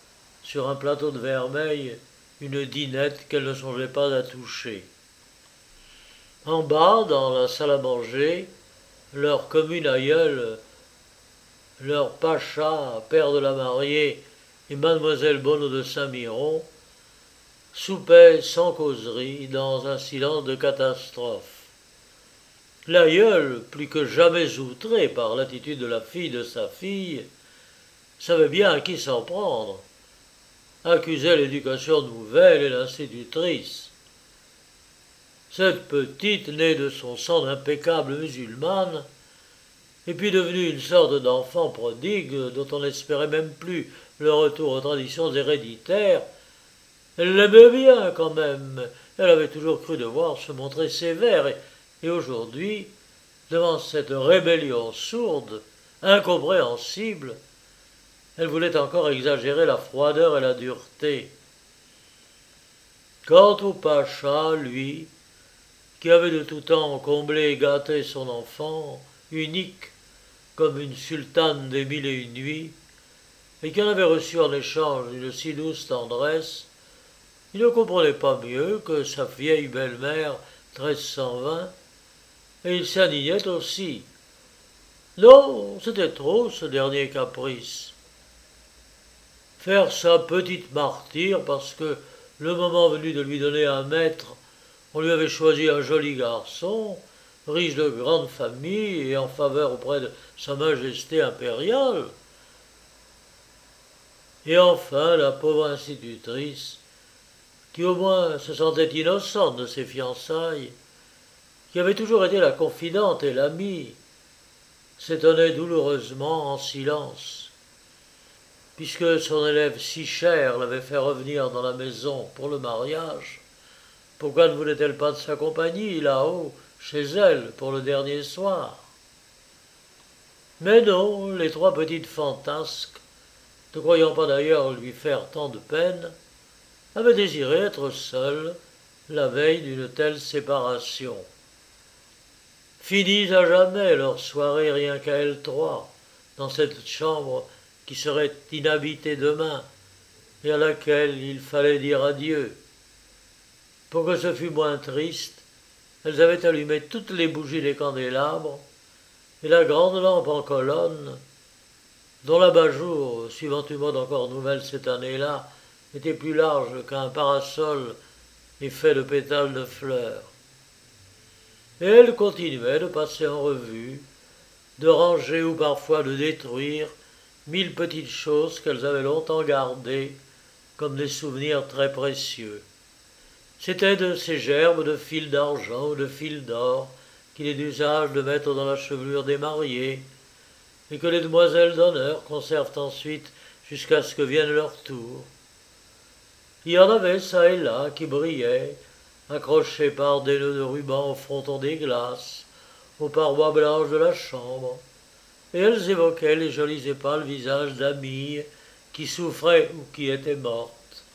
sur un plateau de vermeil, une dinette qu'elle ne songeait pas à toucher. En bas, dans la salle à manger, leur commune aïeul, leur pacha, père de la mariée, et mademoiselle Bonneau de Saint-Miron, soupaient sans causerie dans un silence de catastrophe. L'aïeul, plus que jamais outré par l'attitude de la fille de sa fille, savait bien à qui s'en prendre, accusait l'éducation nouvelle et l'institutrice. Cette petite, née de son sang d'impeccable musulmane, et puis devenue une sorte d'enfant prodigue dont on n'espérait même plus le retour aux traditions héréditaires, elle l'aimait bien quand même. Elle avait toujours cru devoir se montrer sévère et aujourd'hui, devant cette rébellion sourde, incompréhensible, elle voulait encore exagérer la froideur et la dureté. Quant au pacha, lui, qui avait de tout temps comblé et gâté son enfant, unique comme une sultane des 1001 nuits, et qui en avait reçu en échange une si douce tendresse, il ne comprenait pas mieux que sa vieille belle-mère 1320, et il s'indignait aussi. Non, c'était trop ce dernier caprice. Faire sa petite martyre parce que, le moment venu de lui donner un maître, on lui avait choisi un joli garçon, riche de grande famille et en faveur auprès de sa majesté impériale. Et enfin, la pauvre institutrice, qui au moins se sentait innocente de ses fiançailles, qui avait toujours été la confidente et l'amie, s'étonnait douloureusement en silence. Puisque son élève si cher l'avait fait revenir dans la maison pour le mariage, pourquoi ne voulait-elle pas de sa compagnie là-haut, chez elle, pour le dernier soir? Mais non, les trois petites fantasques, ne croyant pas d'ailleurs lui faire tant de peine, avaient désiré être seules la veille d'une telle séparation. Finis à jamais leur soirée rien qu'à elles trois, dans cette chambre qui serait inhabitée demain, et à laquelle il fallait dire adieu. Pour que ce fût moins triste, elles avaient allumé toutes les bougies des candélabres, et la grande lampe en colonne, dont l'abat-jour, suivant une mode encore nouvelle cette année-là, était plus large qu'un parasol et fait de pétales de fleurs. Et elles continuaient de passer en revue, de ranger ou parfois de détruire 1000 petites choses qu'elles avaient longtemps gardées comme des souvenirs très précieux. C'étaient de ces gerbes de fils d'argent ou de fils d'or qu'il est d'usage de mettre dans la chevelure des mariés, et que les demoiselles d'honneur conservent ensuite jusqu'à ce que vienne leur tour. Il y en avait çà et là qui brillaient, accrochés par des nœuds de ruban au fronton des glaces, aux parois blanches de la chambre, et elles évoquaient les jolis et pâles visages d'amies qui souffraient ou qui étaient mortes.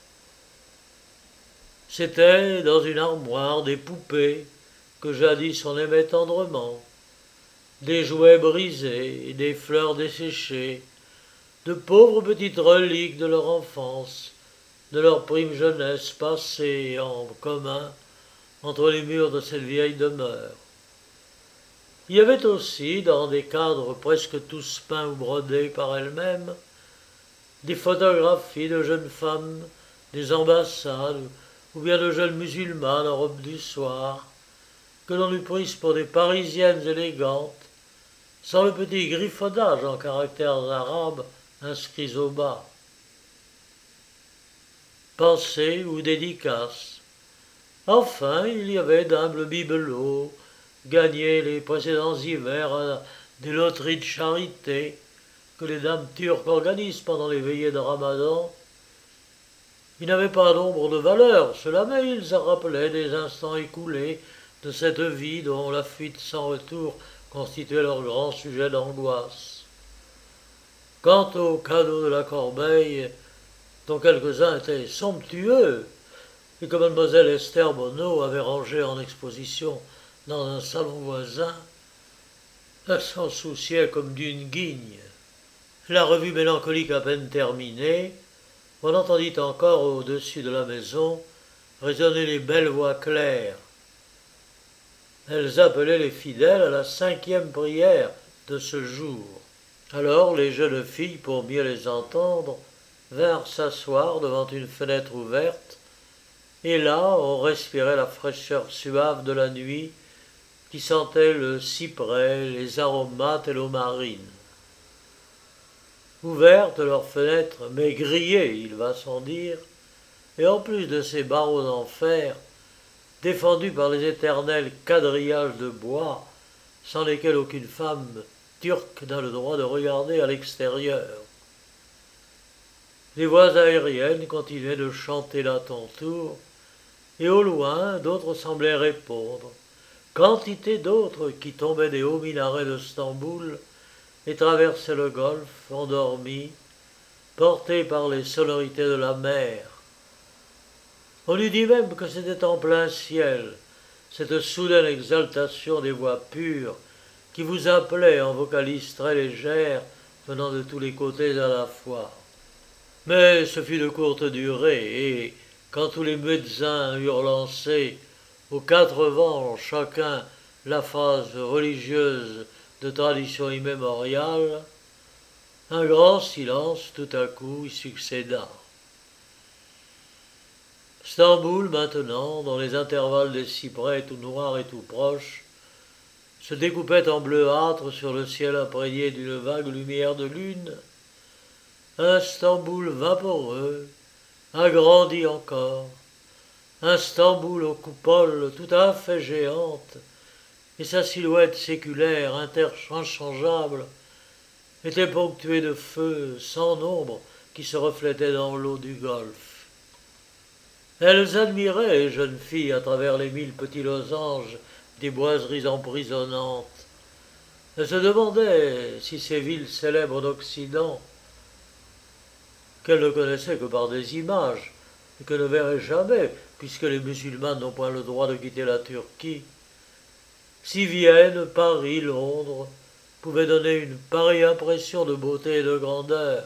C'étaient dans une armoire des poupées que jadis on aimait tendrement, des jouets brisés et des fleurs desséchées, de pauvres petites reliques de leur enfance, de leur prime jeunesse passée en commun entre les murs de cette vieille demeure. Il y avait aussi, dans des cadres presque tous peints ou brodés par elles-mêmes, des photographies de jeunes femmes des ambassades ou bien de jeunes musulmanes en robe du soir, que l'on eût prises pour des parisiennes élégantes, sans le petit griffonnage en caractères arabes inscrits au bas. Pensées ou dédicaces. Enfin, il y avait d'humbles bibelots, gagnés les précédents hivers à des loteries de charité que les dames turques organisent pendant les veillées de Ramadan. Ils n'avaient pas d'ombre de valeur, cela, mais ils rappelaient des instants écoulés de cette vie dont la fuite sans retour constituait leur grand sujet d'angoisse. Quant aux cadeaux de la corbeille, dont quelques-uns étaient somptueux, et que mademoiselle Esther Bonneau avait rangés en exposition dans un salon voisin, elle s'en souciait comme d'une guigne. La revue mélancolique à peine terminée, On entendit encore au-dessus de la maison résonner les belles voix claires. Elles appelaient les fidèles à la 5e prière de ce jour. Alors les jeunes filles, pour mieux les entendre, vinrent s'asseoir devant une fenêtre ouverte, et là on respirait la fraîcheur suave de la nuit qui sentait le cyprès, les aromates et l'eau marine. Ouvertes leurs fenêtres, mais grillées, il va sans dire, et en plus de ces barreaux en fer, défendus par les éternels quadrillages de bois, sans lesquels aucune femme turque n'a le droit de regarder à l'extérieur. Les voix aériennes continuaient de chanter là tour, et au loin d'autres semblaient répondre. Quantité d'autres qui tombaient des hauts minarets de Stamboul et traversaient le golfe, endormis, portés par les sonorités de la mer. On eût dit même que c'était en plein ciel, cette soudaine exaltation des voix pures qui vous appelait en vocalises très légères venant de tous les côtés à la fois. Mais ce fut de courte durée, et quand tous les médecins eurent lancé aux 4 vents chacun la phrase religieuse de tradition immémoriale, un grand silence tout à coup y succéda. Stamboul maintenant, dans les intervalles des cyprès tout noirs et tout proches, se découpait en bleuâtre sur le ciel imprégné d'une vague lumière de lune, un Stamboul vaporeux, agrandi encore, un Stamboul aux coupoles tout à fait géantes, et sa silhouette séculaire interchangeable était ponctuée de feux sans nombre qui se reflétaient dans l'eau du golfe. Elles admiraient les jeunes filles à travers les 1000 petits losanges des boiseries emprisonnantes. Elles se demandaient si ces villes célèbres d'Occident, qu'elles ne connaissaient que par des images, et que ne verraient jamais, puisque les musulmans n'ont point le droit de quitter la Turquie, si Vienne, Paris, Londres pouvaient donner une pareille impression de beauté et de grandeur.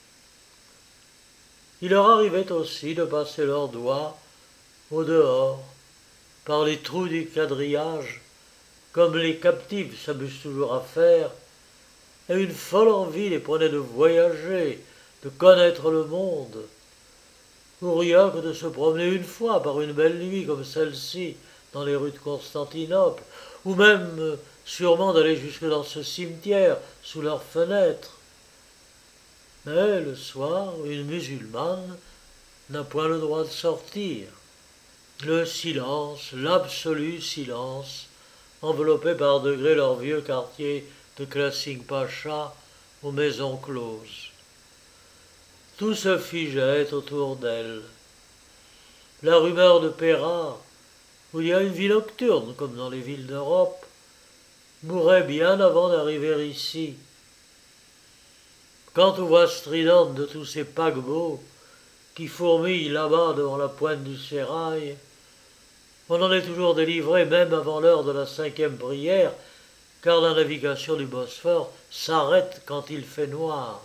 Il leur arrivait aussi de passer leurs doigts au dehors, par les trous du quadrillage, comme les captifs s'amusent toujours à faire, et une folle envie les prenait de voyager, de connaître le monde, ou rien que de se promener une fois par une belle nuit comme celle-ci dans les rues de Constantinople, ou même sûrement d'aller jusque dans ce cimetière sous leurs fenêtres. Mais le soir, une musulmane n'a point le droit de sortir. Le silence, l'absolu silence, enveloppait par degrés leur vieux quartier de Classing Pacha aux maisons closes. Tout se figeait autour d'elle. La rumeur de Péra, où il y a une vie nocturne comme dans les villes d'Europe, mourait bien avant d'arriver ici. Quant aux voix stridentes de tous ces paquebots qui fourmillent là-bas devant la pointe du sérail, on en est toujours délivré même avant l'heure de la 5e prière, car la navigation du Bosphore s'arrête quand il fait noir.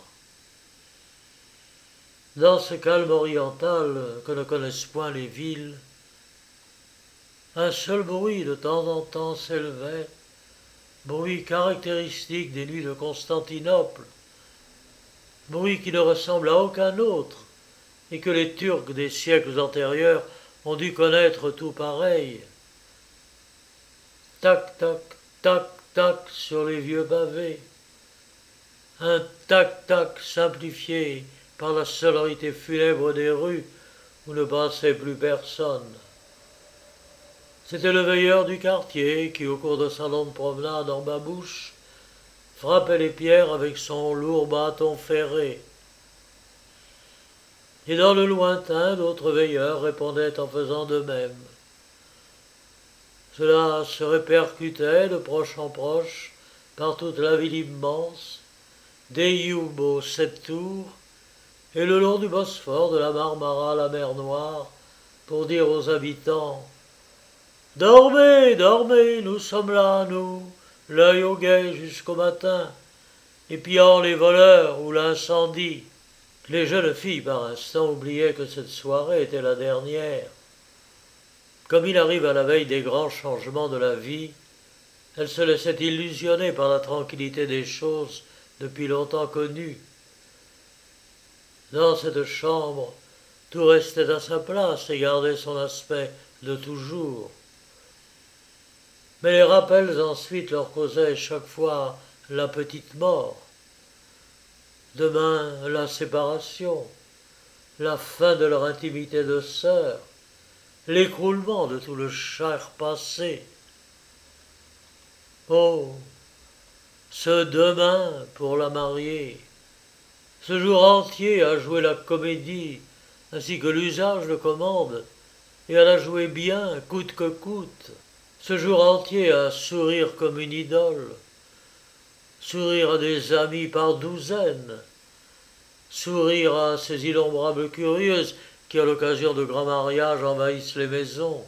Dans ce calme oriental que ne connaissent point les villes, un seul bruit de temps en temps s'élevait, bruit caractéristique des nuits de Constantinople, bruit qui ne ressemble à aucun autre, et que les Turcs des siècles antérieurs ont dû connaître tout pareil. Tac, tac, tac, tac sur les vieux pavés. Un tac, tac simplifié par la sonorité funèbre des rues où ne passait plus personne. C'était le veilleur du quartier qui, au cours de sa longue promenade en babouche, frappait les pierres avec son lourd bâton ferré. Et dans le lointain, d'autres veilleurs répondaient en faisant de même. Cela se répercutait de proche en proche par toute la ville immense, des Youbes aux 7 tours, et le long du Bosphore, de la Marmara à la mer Noire, pour dire aux habitants « Dormez, dormez, nous sommes là, nous, l'œil au guet jusqu'au matin, épiant les voleurs ou l'incendie. » Les jeunes filles, par instant, oubliaient que cette soirée était la dernière. Comme il arrive à la veille des grands changements de la vie, elles se laissaient illusionner par la tranquillité des choses depuis longtemps connues. Dans cette chambre, tout restait à sa place et gardait son aspect de toujours. Mais les rappels ensuite leur causaient chaque fois la petite mort. Demain, la séparation, la fin de leur intimité de sœurs, l'écroulement de tout le cher passé. Oh, ce demain pour la mariée, ce jour entier à jouer la comédie, ainsi que l'usage le commande, et à la jouer bien, coûte que coûte. Ce jour entier à sourire comme une idole, sourire à des amis par douzaines, sourire à ces innombrables curieuses qui, à l'occasion de grands mariages, envahissent les maisons.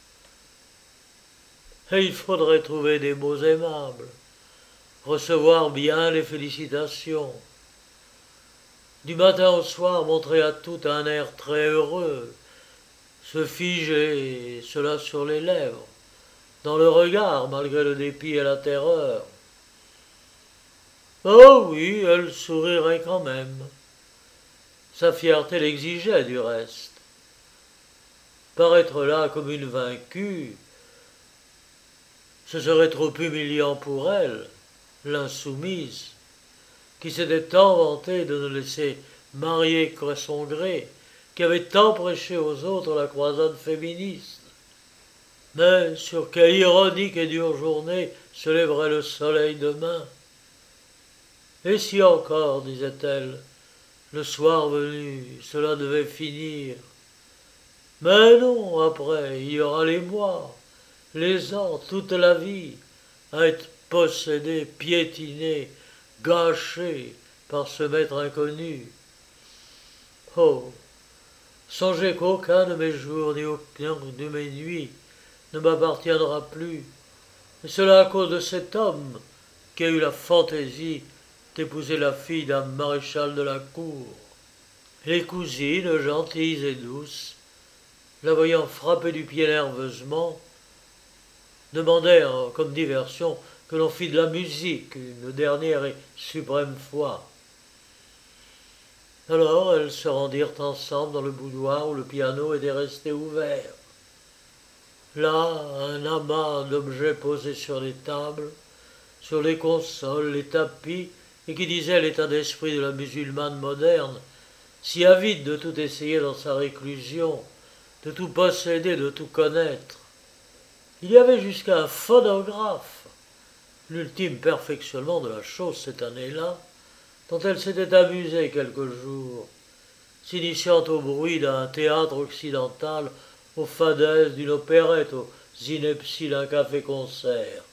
Et il faudrait trouver des mots aimables, recevoir bien les félicitations. Du matin au soir, montrer à tout un air très heureux, se figer, cela sur les lèvres, dans le regard, malgré le dépit et la terreur. Oh oui, elle sourirait quand même. Sa fierté l'exigeait du reste. Paraître là comme une vaincue, ce serait trop humiliant pour elle, l'insoumise, qui s'était tant vantée de ne laisser marier qu'à son gré, qui avait tant prêché aux autres la croisade féministe. Mais sur quelle ironique et dure journée se lèverait le soleil demain? Et si encore, disait-elle, le soir venu, cela devait finir. Mais non, après, il y aura les mois, les ans, toute la vie, à être possédé, piétiné, gâché par ce maître inconnu. Oh, songez qu'aucun de mes jours ni aucun de mes nuits ne m'appartiendra plus, et cela à cause de cet homme qui a eu la fantaisie d'épouser la fille d'un maréchal de la cour. Les cousines, gentilles et douces, la voyant frapper du pied nerveusement, demandèrent comme diversion que l'on fît de la musique une dernière et suprême fois. Alors elles se rendirent ensemble dans le boudoir où le piano était resté ouvert. Là, un amas d'objets posés sur les tables, sur les consoles, les tapis, et qui disait l'état d'esprit de la musulmane moderne, si avide de tout essayer dans sa réclusion, de tout posséder, de tout connaître. Il y avait jusqu'à un phonographe, l'ultime perfectionnement de la chose cette année-là, dont elle s'était amusée quelques jours, s'initiant au bruit d'un théâtre occidental, aux fadaises d'une opérette, aux inepties d'un café-concert.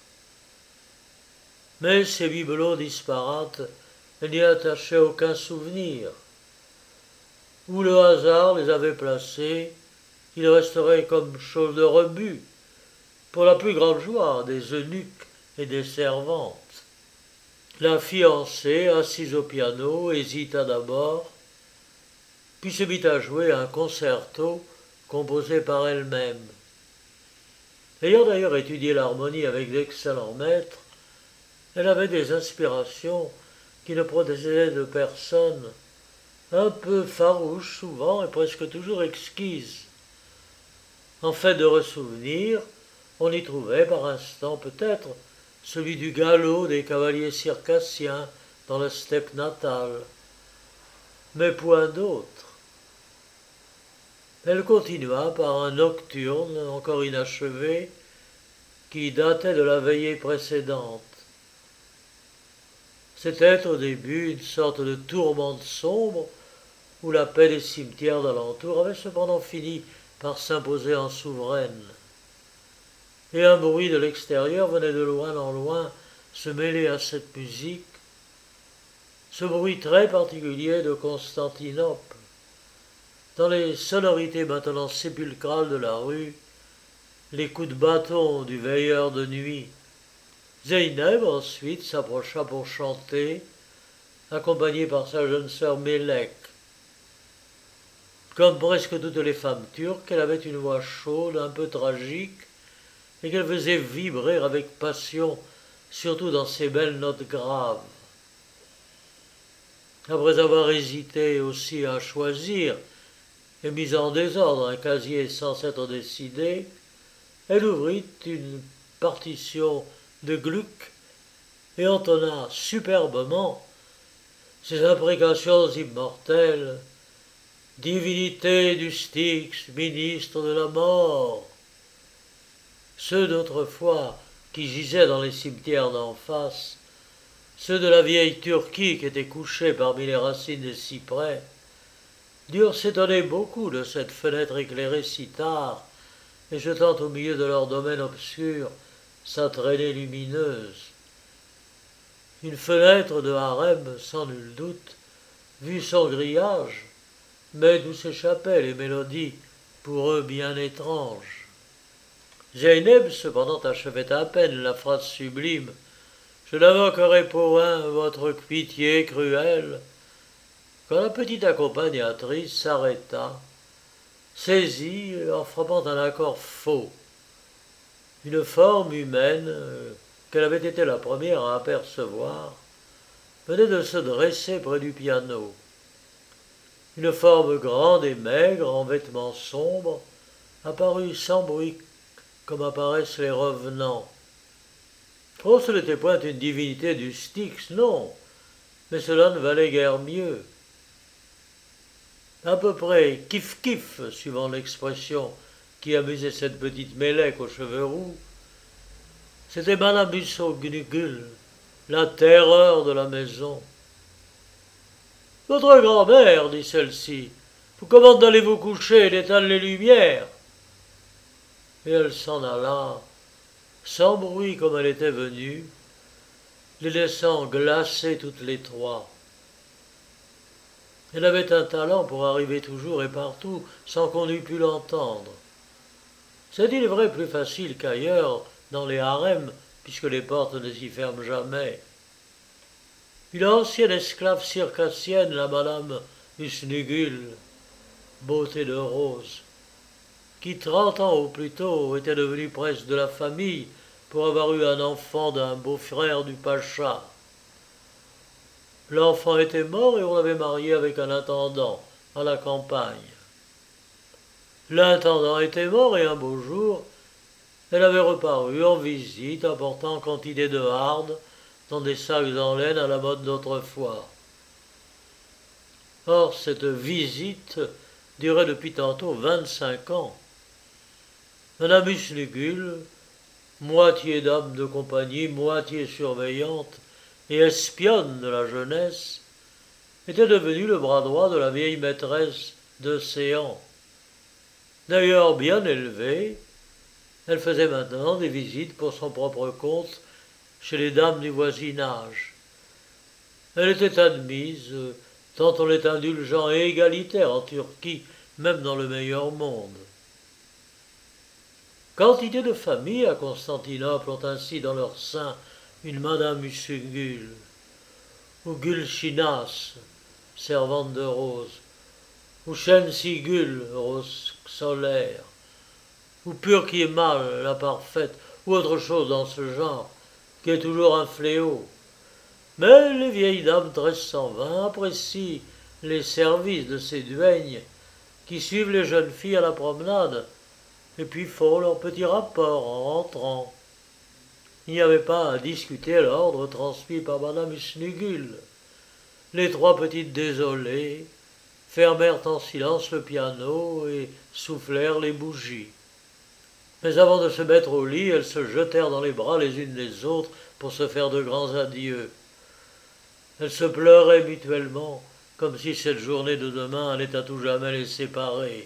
Mais ces bibelots disparates, elle n'y attachait aucun souvenir. Où le hasard les avait placés, ils resteraient comme chose de rebut, pour la plus grande joie des eunuques et des servantes. La fiancée, assise au piano, hésita d'abord, puis se mit à jouer un concerto composé par elle-même. Ayant d'ailleurs étudié l'harmonie avec d'excellents maîtres, elle avait des inspirations qui ne procédaient de personne, un peu farouches souvent et presque toujours exquises. En fait de ressouvenir, on y trouvait par instant peut-être celui du galop des cavaliers circassiens dans la steppe natale, mais point d'autre. Elle continua par un nocturne encore inachevé qui datait de la veillée précédente. C'était au début une sorte de tourmente sombre où la paix des cimetières d'alentour avait cependant fini par s'imposer en souveraine. Et un bruit de l'extérieur venait de loin en loin se mêler à cette musique, ce bruit très particulier de Constantinople. Dans les sonorités maintenant sépulcrales de la rue, les coups de bâton du veilleur de nuit. Zeynep ensuite s'approcha pour chanter, accompagnée par sa jeune sœur Mélek. Comme presque toutes les femmes turques, elle avait une voix chaude, un peu tragique, et qu'elle faisait vibrer avec passion, surtout dans ses belles notes graves. Après avoir hésité aussi à choisir et mis en désordre un casier sans s'être décidé, elle ouvrit une partition de Gluck et entonna superbement ses imprécations immortelles. Divinité du Styx, ministre de la mort. Ceux d'autrefois qui gisaient dans les cimetières d'en face, ceux de la vieille Turquie qui étaient couchés parmi les racines des cyprès, durent s'étonner beaucoup de cette fenêtre éclairée si tard et jetant au milieu de leur domaine obscur sa traînée lumineuse. Une fenêtre de harem, sans nul doute, vue son grillage, mais d'où s'échappaient les mélodies pour eux bien étranges. Zeynep cependant achevait à peine la phrase sublime « Je n'invoquerai pour un votre pitié cruelle » quand la petite accompagnatrice s'arrêta, saisie en frappant un accord faux. Une forme humaine, qu'elle avait été la première à apercevoir, venait de se dresser près du piano. Une forme grande et maigre, en vêtements sombres, apparut sans bruit comme apparaissent les revenants. Oh, ce n'était point une divinité du Styx, non, mais cela ne valait guère mieux. À peu près kiff-kiff, suivant l'expression qui amusait cette petite Mélèque aux cheveux roux, c'était Madame Musso-Gnugul, la terreur de la maison. « Votre grand-mère, dit celle-ci, vous commande d'aller vous coucher et d'éteindre les lumières. » Et elle s'en alla, sans bruit comme elle était venue, les laissant glacées toutes les trois. Elle avait un talent pour arriver toujours et partout sans qu'on eût pu l'entendre. C'est il est vrai plus facile qu'ailleurs, dans les harems, puisque les portes ne s'y ferment jamais. Une ancienne esclave circassienne, la madame Usnugul, beauté de rose, qui 30 ans au plus tôt était devenue presque de la famille pour avoir eu un enfant d'un beau-frère du pacha. L'enfant était mort et on l'avait marié avec un intendant à la campagne. L'intendant était mort et un beau jour, elle avait reparu en visite apportant quantité de hardes dans des sacs en laine à la mode d'autrefois. Or, cette visite durait depuis tantôt 25 ans. Madame Usnugul, moitié dame de compagnie, moitié surveillante et espionne de la jeunesse, était devenue le bras droit de la vieille maîtresse d'Océan. D'ailleurs bien élevée, elle faisait maintenant des visites pour son propre compte chez les dames du voisinage. Elle était admise, tant on est indulgent et égalitaire en Turquie, même dans le meilleur monde. Quantité de familles à Constantinople ont ainsi dans leur sein une Madame Usnugul, ou Gulchinas, servante de rose, ou Shensigul, rose solaire, ou Purkimal, la parfaite, ou autre chose dans ce genre, qui est toujours un fléau. Mais les vieilles dames 1320 apprécient les services de ces duègnes qui suivent les jeunes filles à la promenade et puis font leur petit rapport en rentrant. Il n'y avait pas à discuter l'ordre transmis par Madame Usnugul. Les trois petites désolées fermèrent en silence le piano et soufflèrent les bougies. Mais avant de se mettre au lit, elles se jetèrent dans les bras les unes des autres pour se faire de grands adieux. Elles se pleuraient mutuellement, comme si cette journée de demain allait à tout jamais les séparer.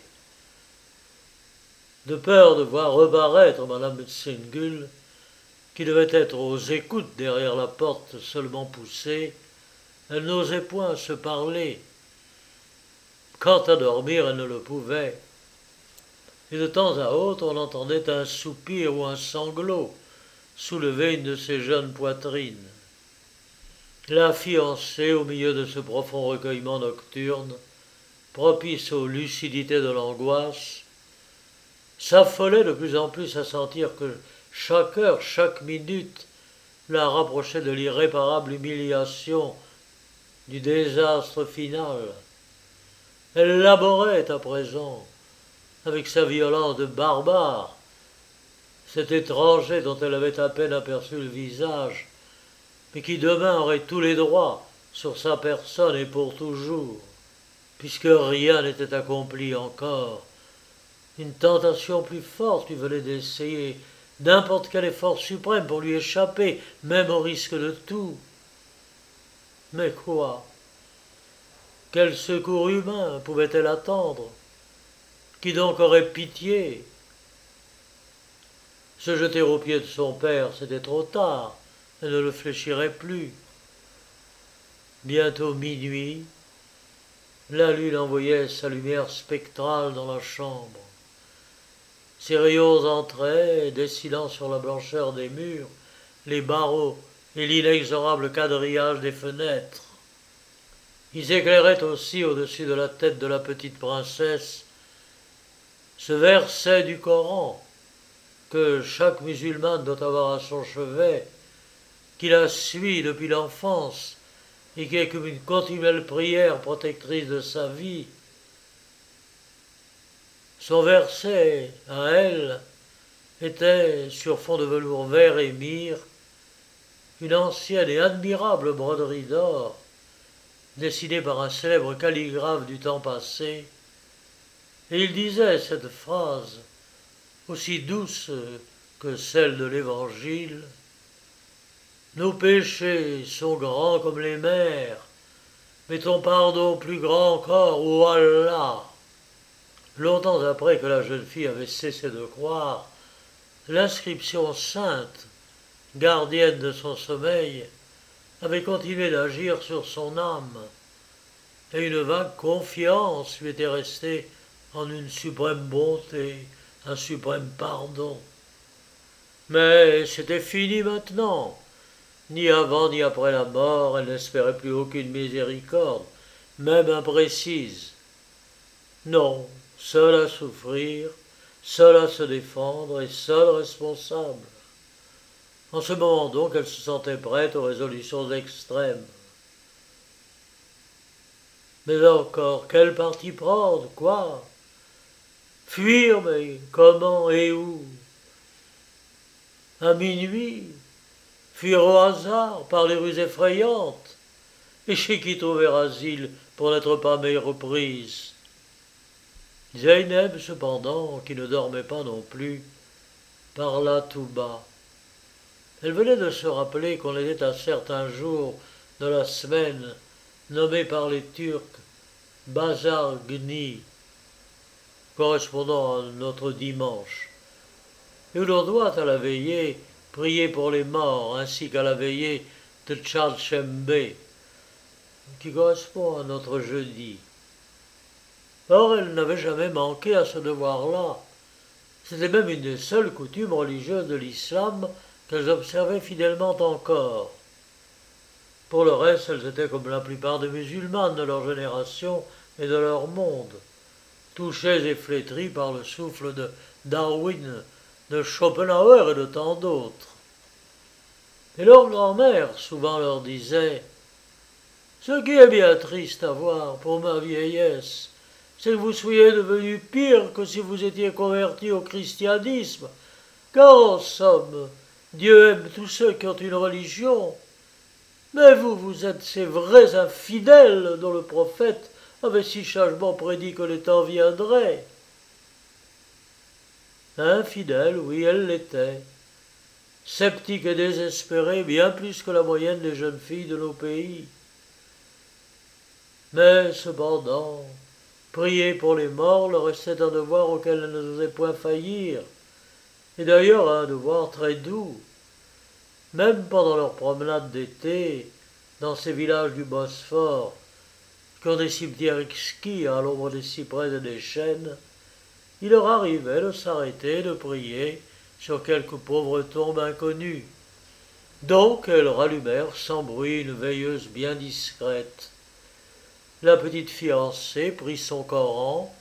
De peur de voir reparaître Madame Usnugul, qui devait être aux écoutes derrière la porte seulement poussée, elles n'osaient point se parler. Quant à dormir, elles ne le pouvaient. Et de temps à autre, on entendait un soupir ou un sanglot soulever une de ces jeunes poitrines. La fiancée, au milieu de ce profond recueillement nocturne, propice aux lucidités de l'angoisse, s'affolait de plus en plus à sentir que chaque heure, chaque minute, la rapprochait de l'irréparable humiliation, du désastre final. Elle laborait à présent, avec sa violence de barbare, cet étranger dont elle avait à peine aperçu le visage, mais qui demain aurait tous les droits sur sa personne et pour toujours, puisque rien n'était accompli encore. Une tentation plus forte lui venait d'essayer n'importe quel effort suprême pour lui échapper, même au risque de tout. Mais quoi? Quel secours humain pouvait-elle attendre? Qui donc aurait pitié? Se jeter aux pieds de son père, c'était trop tard. Elle ne le fléchirait plus. Bientôt minuit, la lune envoyait sa lumière spectrale dans la chambre. Ses rayons entraient, dessinant sur la blancheur des murs les barreaux et l'inexorable quadrillage des fenêtres. Ils éclairaient aussi au-dessus de la tête de la petite princesse ce verset du Coran que chaque musulmane doit avoir à son chevet, qui la suit depuis l'enfance et qui est comme une continuelle prière protectrice de sa vie. Son verset, à elle, était, sur fond de velours vert et myrrhe, une ancienne et admirable broderie d'or, dessinée par un célèbre calligraphe du temps passé, et il disait cette phrase, aussi douce que celle de l'Évangile: « Nos péchés sont grands comme les mers, mais ton pardon plus grand encore, ô Allah !» Longtemps après que la jeune fille avait cessé de croire, l'inscription sainte, gardienne de son sommeil, avait continué d'agir sur son âme, et une vague confiance lui était restée en une suprême bonté, un suprême pardon. Mais c'était fini maintenant. Ni avant ni après la mort, elle n'espérait plus aucune miséricorde, même imprécise. Non, seule à souffrir, seule à se défendre et seule responsable. En ce moment donc, elle se sentait prête aux résolutions extrêmes. Mais encore, quel parti prendre? Quoi? Fuir, mais comment et où? À minuit? Fuir au hasard, par les rues effrayantes? Et chez qui trouver asile pour n'être pas méprise? Zeynep, cependant, qui ne dormait pas non plus, parla tout bas. Elle venait de se rappeler qu'on était à certains jours de la semaine nommés par les Turcs Bazar Gni, correspondant à notre dimanche, et où l'on doit à la veillée prier pour les morts, ainsi qu'à la veillée de Tchalchembe, qui correspond à notre jeudi. Or, elle n'avait jamais manqué à ce devoir-là. C'était même une des seules coutumes religieuses de l'islam qu'elles observaient fidèlement encore. Pour le reste, elles étaient comme la plupart des musulmanes de leur génération et de leur monde, touchées et flétries par le souffle de Darwin, de Schopenhauer et de tant d'autres. Et leur grand-mère souvent leur disait: « Ce qui est bien triste à voir pour ma vieillesse, c'est que vous soyez devenu pire que si vous étiez converti au christianisme, car en somme, Dieu aime tous ceux qui ont une religion. Mais vous, vous êtes ces vrais infidèles dont le prophète avait si sagement prédit que les temps viendraient. » Infidèle, oui, elle l'était. Sceptique et désespérée, bien plus que la moyenne des jeunes filles de nos pays. Mais cependant, prier pour les morts leur restait un devoir auquel elle n'osait point faillir, et d'ailleurs un devoir très doux. Même pendant leurs promenades d'été, dans ces villages du Bosphore, qui ont des cimetières exquis à l'ombre des cyprès et des chênes, il leur arrivait de s'arrêter et de prier sur quelque pauvre tombe inconnue. Donc elles rallumèrent sans bruit une veilleuse bien discrète. La petite fiancée prit son Coran,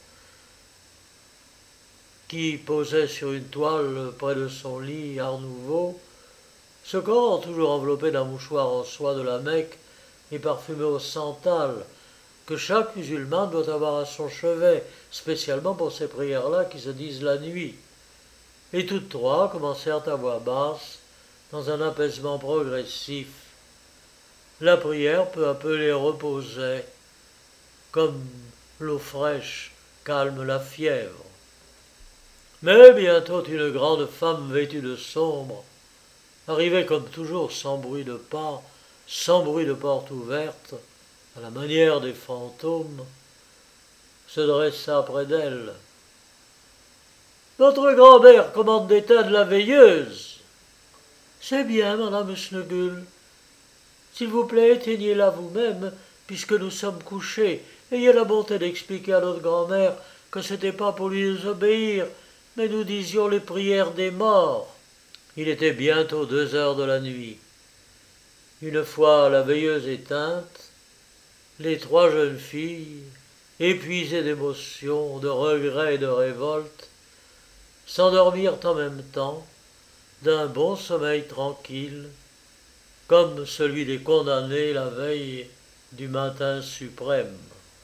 qui posait sur une toile près de son lit Art Nouveau, ce Coran toujours enveloppé d'un mouchoir en soie de la Mecque et parfumé au santal, que chaque musulman doit avoir à son chevet, spécialement pour ces prières-là qui se disent la nuit. Et toutes trois commencèrent à voix basse, dans un apaisement progressif. La prière peu à peu les reposait, comme l'eau fraîche calme la fièvre. Mais bientôt une grande femme vêtue de sombre arrivait comme toujours sans bruit de pas, sans bruit de porte ouverte, à la manière des fantômes, se dressa près d'elle. « Votre grand-mère commande d'éteindre la veilleuse. »« C'est bien, madame Snuggle. S'il vous plaît, éteignez-la vous-même, puisque nous sommes couchés. Ayez la bonté d'expliquer à notre grand-mère que c'était pas pour lui désobéir, mais nous disions les prières des morts. » Il était bientôt 2 heures de la nuit. Une fois la veilleuse éteinte, les 3 jeunes filles, épuisées d'émotion, de regret et de révolte, s'endormirent en même temps d'un bon sommeil tranquille, comme celui des condamnés la veille du matin suprême.